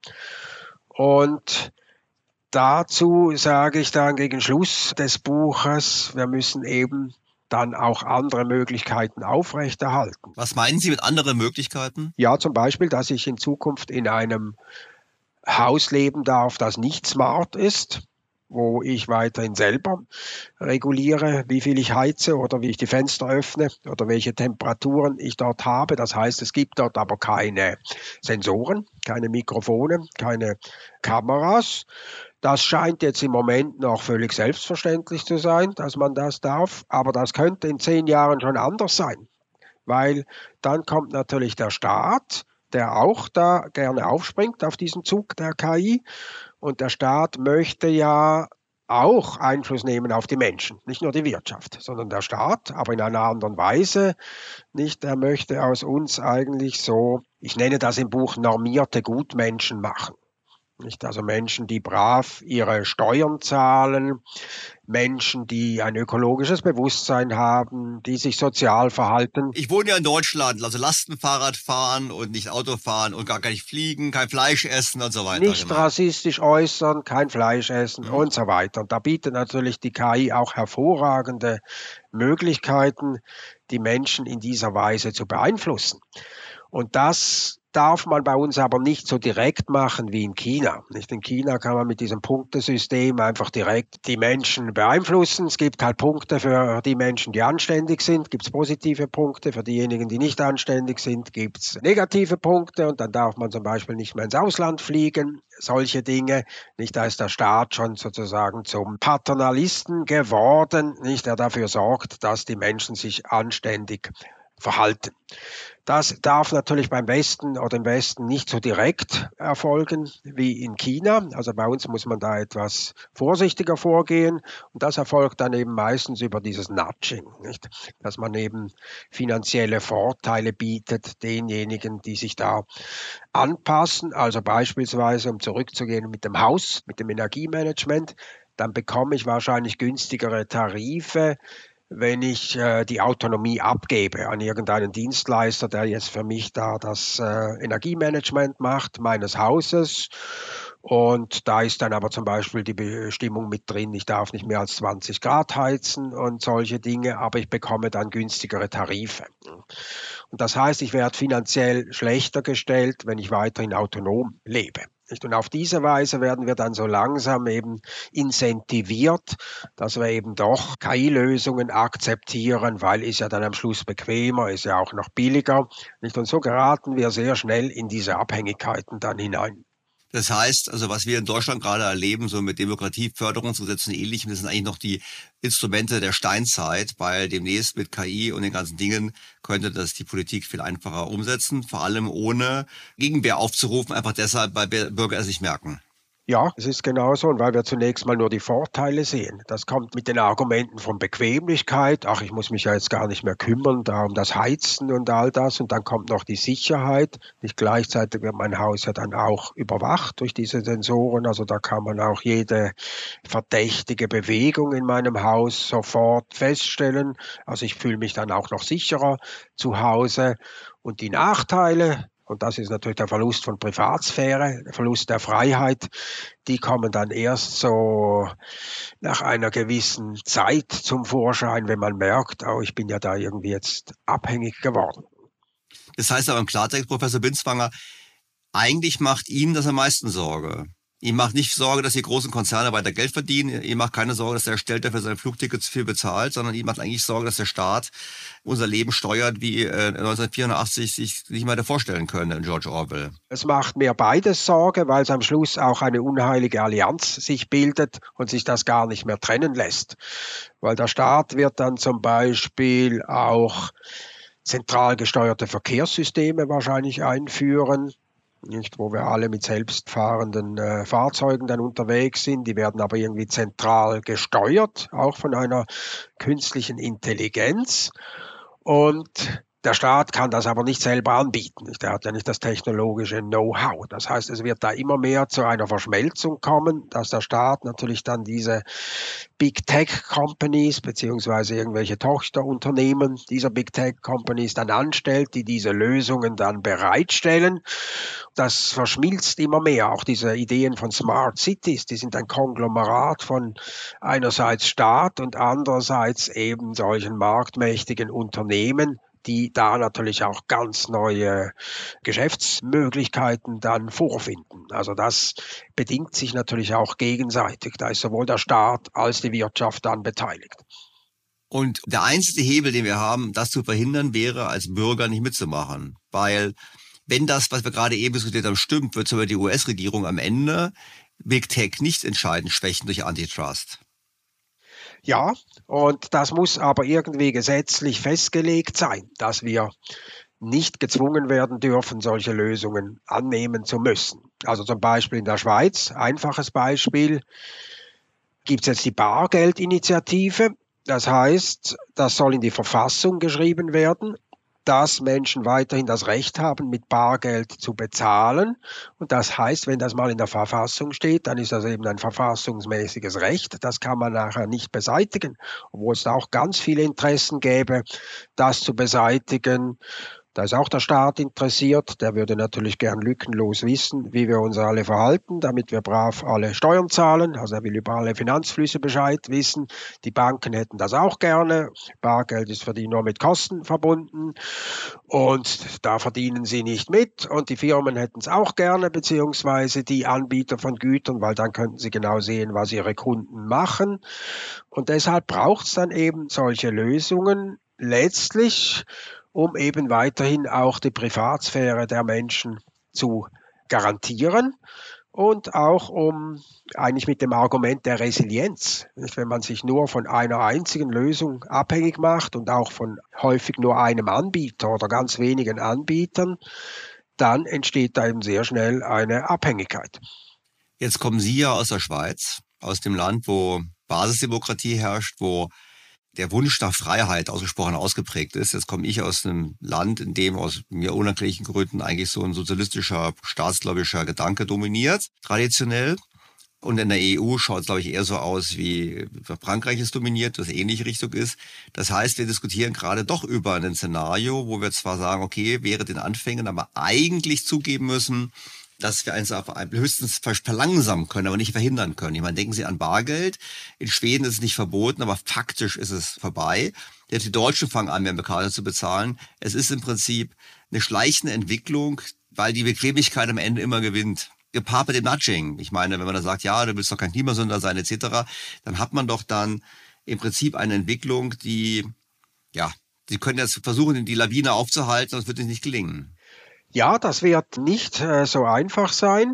Und dazu sage ich dann gegen Schluss des Buches, wir müssen eben dann auch andere Möglichkeiten aufrechterhalten. Was meinen Sie mit anderen Möglichkeiten? Ja, zum Beispiel, dass ich in Zukunft in einem Haus leben darf, das nicht smart ist, wo ich weiterhin selber reguliere, wie viel ich heize oder wie ich die Fenster öffne oder welche Temperaturen ich dort habe. Das heißt, es gibt dort aber keine Sensoren, keine Mikrofone, keine Kameras. Das scheint jetzt im Moment noch völlig selbstverständlich zu sein, dass man das darf, aber das könnte in 10 Jahren schon anders sein, weil dann kommt natürlich der Staat, der auch da gerne aufspringt auf diesen Zug der KI und der Staat möchte ja auch Einfluss nehmen auf die Menschen, nicht nur die Wirtschaft, sondern der Staat, aber in einer anderen Weise. Nicht, er möchte aus uns eigentlich so, ich nenne das im Buch, normierte Gutmenschen machen. Nicht? Also Menschen, die brav ihre Steuern zahlen, Menschen, die ein ökologisches Bewusstsein haben, die sich sozial verhalten. Ich wohne ja in Deutschland, also Lastenfahrrad fahren und nicht Auto fahren und gar nicht fliegen, kein Fleisch essen und so weiter. Nicht rassistisch äußern, kein Fleisch essen und so weiter. Und da bietet natürlich die KI auch hervorragende Möglichkeiten, die Menschen in dieser Weise zu beeinflussen. Und das darf man bei uns aber nicht so direkt machen wie in China. Nicht in China kann man mit diesem Punktesystem einfach direkt die Menschen beeinflussen. Es gibt halt Punkte für die Menschen, die anständig sind, gibt es positive Punkte. Für diejenigen, die nicht anständig sind, gibt es negative Punkte. Und dann darf man zum Beispiel nicht mehr ins Ausland fliegen. Solche Dinge. Nicht, da ist der Staat schon sozusagen zum Paternalisten geworden, nicht, der dafür sorgt, dass die Menschen sich anständig verhalten. Das darf natürlich beim Westen oder im Westen nicht so direkt erfolgen wie in China. Also bei uns muss man da etwas vorsichtiger vorgehen und das erfolgt dann eben meistens über dieses Nudging, nicht? Dass man eben finanzielle Vorteile bietet denjenigen, die sich da anpassen. Also beispielsweise, um zurückzugehen mit dem Haus, mit dem Energiemanagement, dann bekomme ich wahrscheinlich günstigere Tarife, wenn ich die Autonomie abgebe an irgendeinen Dienstleister, der jetzt für mich da das Energiemanagement macht meines Hauses. Und da ist dann aber zum Beispiel die Bestimmung mit drin, ich darf nicht mehr als 20 Grad heizen und solche Dinge, aber ich bekomme dann günstigere Tarife. Und das heißt, ich werde finanziell schlechter gestellt, wenn ich weiterhin autonom lebe. Und auf diese Weise werden wir dann so langsam eben incentiviert, dass wir eben doch KI-Lösungen akzeptieren, weil ist ja dann am Schluss bequemer, ist ja auch noch billiger. Und so geraten wir sehr schnell in diese Abhängigkeiten dann hinein. Das heißt, also was wir in Deutschland gerade erleben, so mit Demokratieförderungsgesetzen und Ähnlichem, das sind eigentlich noch die Instrumente der Steinzeit, weil demnächst mit KI und den ganzen Dingen könnte das die Politik viel einfacher umsetzen, vor allem ohne Gegenwehr aufzurufen, einfach deshalb, weil Bürger es nicht merken. Ja, es ist genauso, und weil wir zunächst mal nur die Vorteile sehen. Das kommt mit den Argumenten von Bequemlichkeit. Ach, ich muss mich ja jetzt gar nicht mehr kümmern, da um das Heizen und all das. Und dann kommt noch die Sicherheit. Nicht gleichzeitig wird mein Haus ja dann auch überwacht durch diese Sensoren. Also da kann man auch jede verdächtige Bewegung in meinem Haus sofort feststellen. Also ich fühle mich dann auch noch sicherer zu Hause. Und die Nachteile, und das ist natürlich der Verlust von Privatsphäre, der Verlust der Freiheit, die kommen dann erst so nach einer gewissen Zeit zum Vorschein, wenn man merkt, oh, ich bin ja da irgendwie jetzt abhängig geworden. Das heißt aber im Klartext, Professor Binswanger, eigentlich macht Ihnen das am meisten Sorge. Ihm macht nicht Sorge, dass die großen Konzerne weiter Geld verdienen. Ihm macht keine Sorge, dass der Ersteller für sein Flugticket zu viel bezahlt, sondern ihm macht eigentlich Sorge, dass der Staat unser Leben steuert, wie 1984 sich nicht mal vorstellen können in George Orwell. Es macht mir beides Sorge, weil es am Schluss auch eine unheilige Allianz sich bildet und sich das gar nicht mehr trennen lässt. Weil der Staat wird dann zum Beispiel auch zentral gesteuerte Verkehrssysteme wahrscheinlich einführen. Nicht, wo wir alle mit selbstfahrenden Fahrzeugen dann unterwegs sind. Die werden aber irgendwie zentral gesteuert, auch von einer künstlichen Intelligenz. Und der Staat kann das aber nicht selber anbieten. Der hat ja nicht das technologische Know-how. Das heißt, es wird da immer mehr zu einer Verschmelzung kommen, dass der Staat natürlich dann diese Big Tech Companies beziehungsweise irgendwelche Tochterunternehmen dieser Big Tech Companies dann anstellt, die diese Lösungen dann bereitstellen. Das verschmilzt immer mehr. Auch diese Ideen von Smart Cities, die sind ein Konglomerat von einerseits Staat und andererseits eben solchen marktmächtigen Unternehmen, die da natürlich auch ganz neue Geschäftsmöglichkeiten dann vorfinden. Also das bedingt sich natürlich auch gegenseitig. Da ist sowohl der Staat als die Wirtschaft dann beteiligt. Und der einzige Hebel, den wir haben, das zu verhindern, wäre, als Bürger nicht mitzumachen. Weil wenn das, was wir gerade eben diskutiert haben, stimmt, wird zum Beispiel die US-Regierung am Ende Big Tech nicht entscheidend schwächen durch Antitrust. Ja, und das muss aber irgendwie gesetzlich festgelegt sein, dass wir nicht gezwungen werden dürfen, solche Lösungen annehmen zu müssen. Also zum Beispiel in der Schweiz, einfaches Beispiel, gibt es jetzt die Bargeldinitiative. Das heißt, das soll in die Verfassung geschrieben werden. dass Menschen weiterhin das Recht haben, mit Bargeld zu bezahlen. Und das heißt, wenn das mal in der Verfassung steht, dann ist das eben ein verfassungsmäßiges Recht. Das kann man nachher nicht beseitigen, obwohl es da auch ganz viele Interessen gäbe, das zu beseitigen. Da ist auch der Staat interessiert. Der würde natürlich gern lückenlos wissen, wie wir uns alle verhalten, damit wir brav alle Steuern zahlen. Also er will über alle Finanzflüsse Bescheid wissen. Die Banken hätten das auch gerne. Bargeld ist für die nur mit Kosten verbunden und da verdienen sie nicht mit. Und die Firmen hätten es auch gerne, beziehungsweise die Anbieter von Gütern, weil dann könnten sie genau sehen, was ihre Kunden machen. Und deshalb braucht es dann eben solche Lösungen letztlich, um eben weiterhin auch die Privatsphäre der Menschen zu garantieren und auch um eigentlich mit dem Argument der Resilienz, wenn man sich nur von einer einzigen Lösung abhängig macht und auch von häufig nur einem Anbieter oder ganz wenigen Anbietern, dann entsteht da eben sehr schnell eine Abhängigkeit. Jetzt kommen Sie ja aus der Schweiz, aus dem Land, wo Basisdemokratie herrscht, wo der Wunsch nach Freiheit ausgesprochen ausgeprägt ist. Jetzt komme ich aus einem Land, in dem aus mir unerklärlichen Gründen eigentlich so ein sozialistischer, staatsgläubischer Gedanke dominiert, traditionell. Und in der EU schaut es, glaube ich, eher so aus, wie Frankreich es dominiert, was ähnliche Richtung ist. Das heißt, wir diskutieren gerade doch über ein Szenario, wo wir zwar sagen, okay, wäre den Anfängen, aber eigentlich zugeben müssen, dass wir eins höchstens verlangsamen können, aber nicht verhindern können. Ich meine, denken Sie an Bargeld. In Schweden ist es nicht verboten, aber faktisch ist es vorbei. Die Deutschen fangen an, mehr mit Karte zu bezahlen. Es ist im Prinzip eine schleichende Entwicklung, weil die Bequemlichkeit am Ende immer gewinnt. Gepaart mit dem Nudging. Ich meine, wenn man da sagt, ja, du willst doch kein Klimasünder sein, etc., dann hat man doch dann im Prinzip eine Entwicklung, die, ja, Sie können jetzt versuchen, die Lawine aufzuhalten, sonst wird es nicht gelingen. Ja, das wird nicht so einfach sein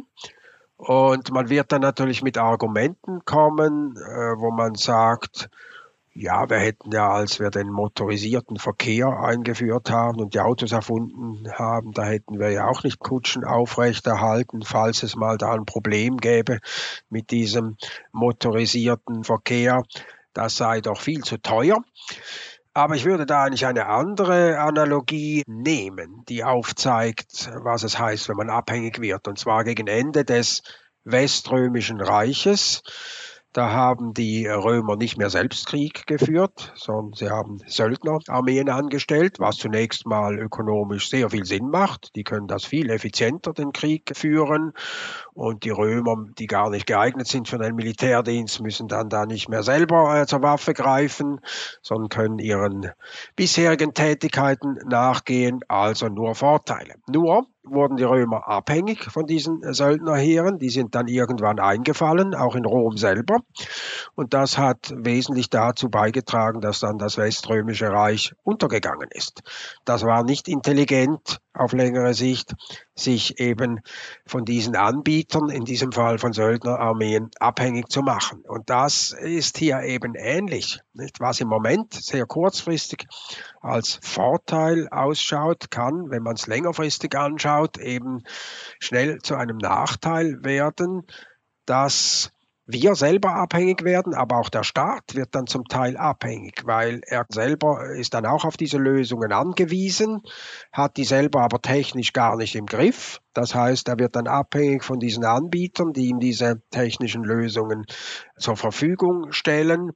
und man wird dann natürlich mit Argumenten kommen, wo man sagt, ja, wir hätten ja, als wir den motorisierten Verkehr eingeführt haben und die Autos erfunden haben, da hätten wir ja auch nicht Kutschen aufrechterhalten, falls es mal da ein Problem gäbe mit diesem motorisierten Verkehr. Das sei doch viel zu teuer. Aber ich würde da eigentlich eine andere Analogie nehmen, die aufzeigt, was es heißt, wenn man abhängig wird. Und zwar gegen Ende des Weströmischen Reiches. Da haben die Römer nicht mehr selbst Krieg geführt, sondern sie haben Söldnerarmeen angestellt, was zunächst mal ökonomisch sehr viel Sinn macht. Die können das viel effizienter, den Krieg führen. Und die Römer, die gar nicht geeignet sind für den Militärdienst, müssen dann da nicht mehr selber zur Waffe greifen, sondern können ihren bisherigen Tätigkeiten nachgehen, also nur Vorteile. Nur wurden die Römer abhängig von diesen Söldnerheeren. Die sind dann irgendwann eingefallen, auch in Rom selber. Und das hat wesentlich dazu beigetragen, dass dann das Weströmische Reich untergegangen ist. Das war nicht intelligent auf längere Sicht, sich eben von diesen Anbietern, in diesem Fall von Söldnerarmeen, abhängig zu machen. Und das ist hier eben ähnlich. Nicht? Was im Moment sehr kurzfristig als Vorteil ausschaut, kann, wenn man es längerfristig anschaut, eben schnell zu einem Nachteil werden, dass wir selber abhängig werden, aber auch der Staat wird dann zum Teil abhängig, weil er selber ist dann auch auf diese Lösungen angewiesen, hat die selber aber technisch gar nicht im Griff. Das heißt, er wird dann abhängig von diesen Anbietern, die ihm diese technischen Lösungen zur Verfügung stellen.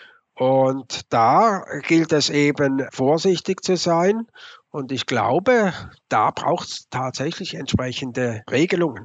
Und da gilt es eben, vorsichtig zu sein. Und ich glaube, da braucht es tatsächlich entsprechende Regelungen.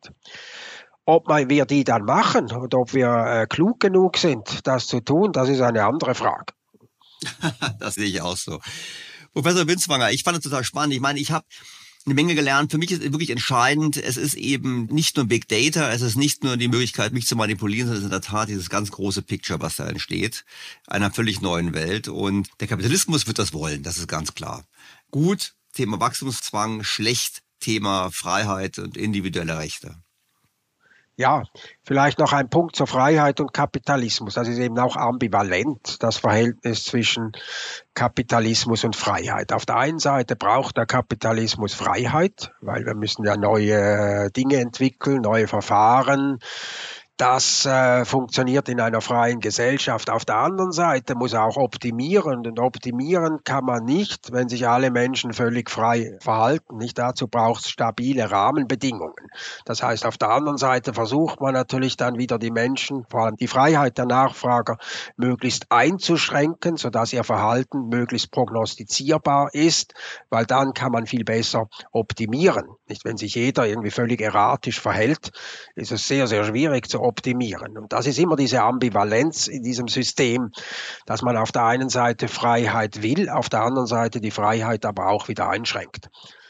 Ob wir die dann machen oder ob wir klug genug sind, das zu tun, das ist eine andere Frage. Das sehe ich auch so. Professor Binswanger, ich fand es total spannend. Ich meine, ich habe eine Menge gelernt. Für mich ist wirklich entscheidend, es ist eben nicht nur Big Data, es ist nicht nur die Möglichkeit, mich zu manipulieren, sondern es ist in der Tat dieses ganz große Picture, was da entsteht, einer völlig neuen Welt. Und der Kapitalismus wird das wollen, das ist ganz klar. Gut, Thema Wachstumszwang, schlecht, Thema Freiheit und individuelle Rechte. Ja, vielleicht noch ein Punkt zur Freiheit und Kapitalismus. Das ist eben auch ambivalent, das Verhältnis zwischen Kapitalismus und Freiheit. Auf der einen Seite braucht der Kapitalismus Freiheit, weil wir müssen ja neue Dinge entwickeln, neue Verfahren, Das funktioniert in einer freien Gesellschaft. Auf der anderen Seite muss er auch optimieren. Und optimieren kann man nicht, wenn sich alle Menschen völlig frei verhalten. Nicht dazu braucht es stabile Rahmenbedingungen. Das heißt, auf der anderen Seite versucht man natürlich dann wieder die Menschen, vor allem die Freiheit der Nachfrager, möglichst einzuschränken, sodass ihr Verhalten möglichst prognostizierbar ist, weil dann kann man viel besser optimieren. Nicht, wenn sich jeder irgendwie völlig erratisch verhält, ist es sehr, sehr schwierig zu optimieren. Und das ist immer diese Ambivalenz in diesem System, dass man auf der einen Seite Freiheit will, auf der anderen Seite die Freiheit aber auch wieder einschränkt.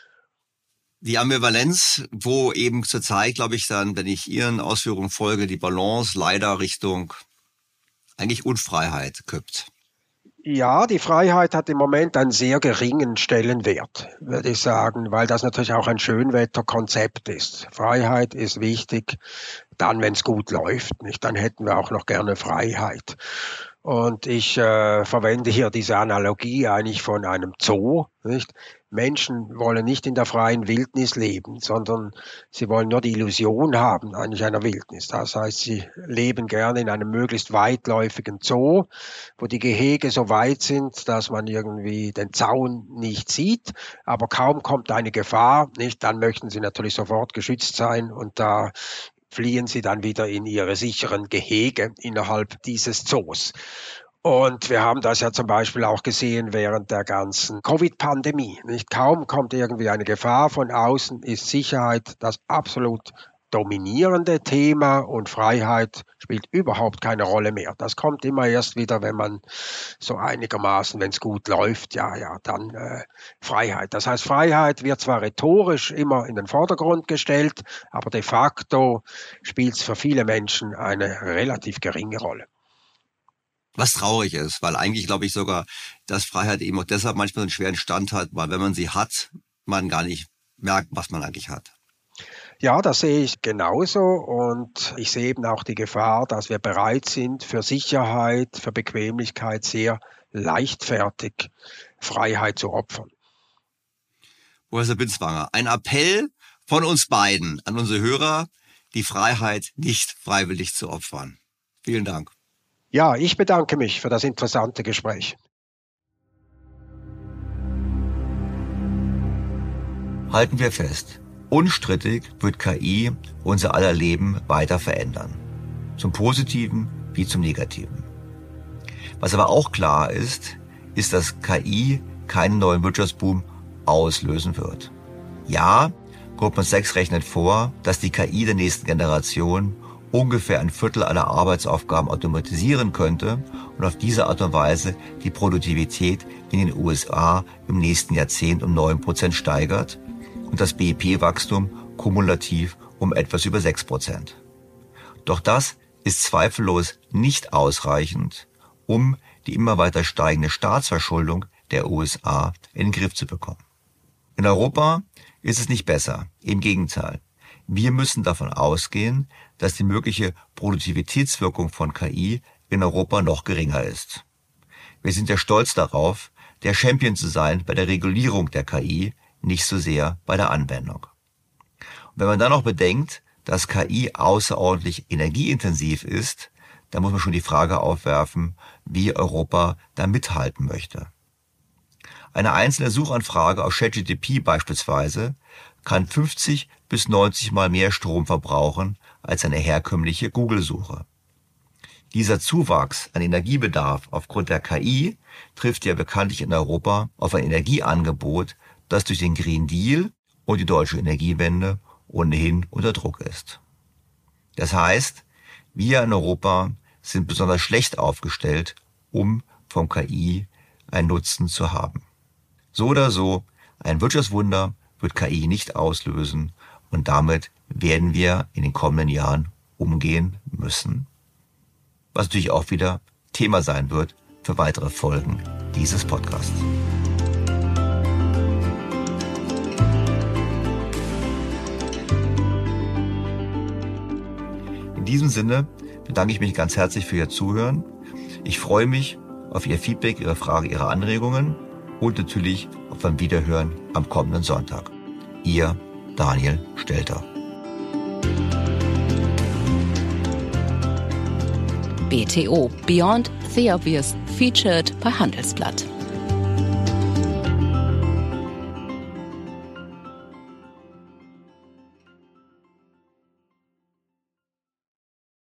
Die Ambivalenz, wo eben zurzeit, glaube ich, dann, wenn ich Ihren Ausführungen folge, die Balance leider Richtung eigentlich Unfreiheit kippt. Ja, die Freiheit hat im Moment einen sehr geringen Stellenwert, würde ich sagen, weil das natürlich auch ein Schönwetterkonzept ist. Freiheit ist wichtig, dann, wenn es gut läuft, nicht? Dann hätten wir auch noch gerne Freiheit. Und ich verwende hier diese Analogie eigentlich von einem Zoo, nicht? Menschen wollen nicht in der freien Wildnis leben, sondern sie wollen nur die Illusion haben, eigentlich einer Wildnis. Das heißt, sie leben gerne in einem möglichst weitläufigen Zoo, wo die Gehege so weit sind, dass man irgendwie den Zaun nicht sieht, aber kaum kommt eine Gefahr, nicht, dann möchten sie natürlich sofort geschützt sein und da fliehen sie dann wieder in ihre sicheren Gehege innerhalb dieses Zoos. Und wir haben das ja zum Beispiel auch gesehen während der ganzen Covid-Pandemie. Nicht kaum kommt irgendwie eine Gefahr von außen, ist Sicherheit das absolut dominierende Thema und Freiheit spielt überhaupt keine Rolle mehr. Das kommt immer erst wieder, wenn man so einigermaßen, wenn es gut läuft, dann Freiheit. Das heißt, Freiheit wird zwar rhetorisch immer in den Vordergrund gestellt, aber de facto spielt es für viele Menschen eine relativ geringe Rolle. Was traurig ist, weil eigentlich glaube ich sogar, dass Freiheit eben auch deshalb manchmal einen schweren Stand hat, weil wenn man sie hat, man gar nicht merkt, was man eigentlich hat. Ja, das sehe ich genauso und ich sehe eben auch die Gefahr, dass wir bereit sind, für Sicherheit, für Bequemlichkeit sehr leichtfertig Freiheit zu opfern. Professor Binswanger, ein Appell von uns beiden an unsere Hörer, die Freiheit nicht freiwillig zu opfern. Vielen Dank. Ja, ich bedanke mich für das interessante Gespräch. Halten wir fest, unstrittig wird KI unser aller Leben weiter verändern. Zum Positiven wie zum Negativen. Was aber auch klar ist, dass KI keinen neuen Wirtschaftsboom auslösen wird. Ja, Goldman Sachs rechnet vor, dass die KI der nächsten Generation ungefähr ein Viertel aller Arbeitsaufgaben automatisieren könnte und auf diese Art und Weise die Produktivität in den USA im nächsten Jahrzehnt um 9% steigert und das BIP-Wachstum kumulativ um etwas über 6%. Doch das ist zweifellos nicht ausreichend, um die immer weiter steigende Staatsverschuldung der USA in den Griff zu bekommen. In Europa ist es nicht besser, im Gegenteil. Wir müssen davon ausgehen, dass die mögliche Produktivitätswirkung von KI in Europa noch geringer ist. Wir sind ja stolz darauf, der Champion zu sein bei der Regulierung der KI, nicht so sehr bei der Anwendung. Und wenn man dann noch bedenkt, dass KI außerordentlich energieintensiv ist, dann muss man schon die Frage aufwerfen, wie Europa da mithalten möchte. Eine einzelne Suchanfrage auf ChatGPT beispielsweise kann 50 bis 90 Mal mehr Strom verbrauchen als eine herkömmliche Google-Suche. Dieser Zuwachs an Energiebedarf aufgrund der KI trifft ja bekanntlich in Europa auf ein Energieangebot, das durch den Green Deal und die deutsche Energiewende ohnehin unter Druck ist. Das heißt, wir in Europa sind besonders schlecht aufgestellt, um vom KI einen Nutzen zu haben. So oder so, ein Wirtschaftswunder wird KI nicht auslösen und damit werden wir in den kommenden Jahren umgehen müssen, was natürlich auch wieder Thema sein wird für weitere Folgen dieses Podcasts. In diesem Sinne bedanke ich mich ganz herzlich für Ihr Zuhören. Ich freue mich auf Ihr Feedback, Ihre Fragen, Ihre Anregungen und natürlich auf ein Wiederhören am kommenden Sonntag. Ihr Daniel Stelter. BTO, Beyond the Obvious, featured bei Handelsblatt.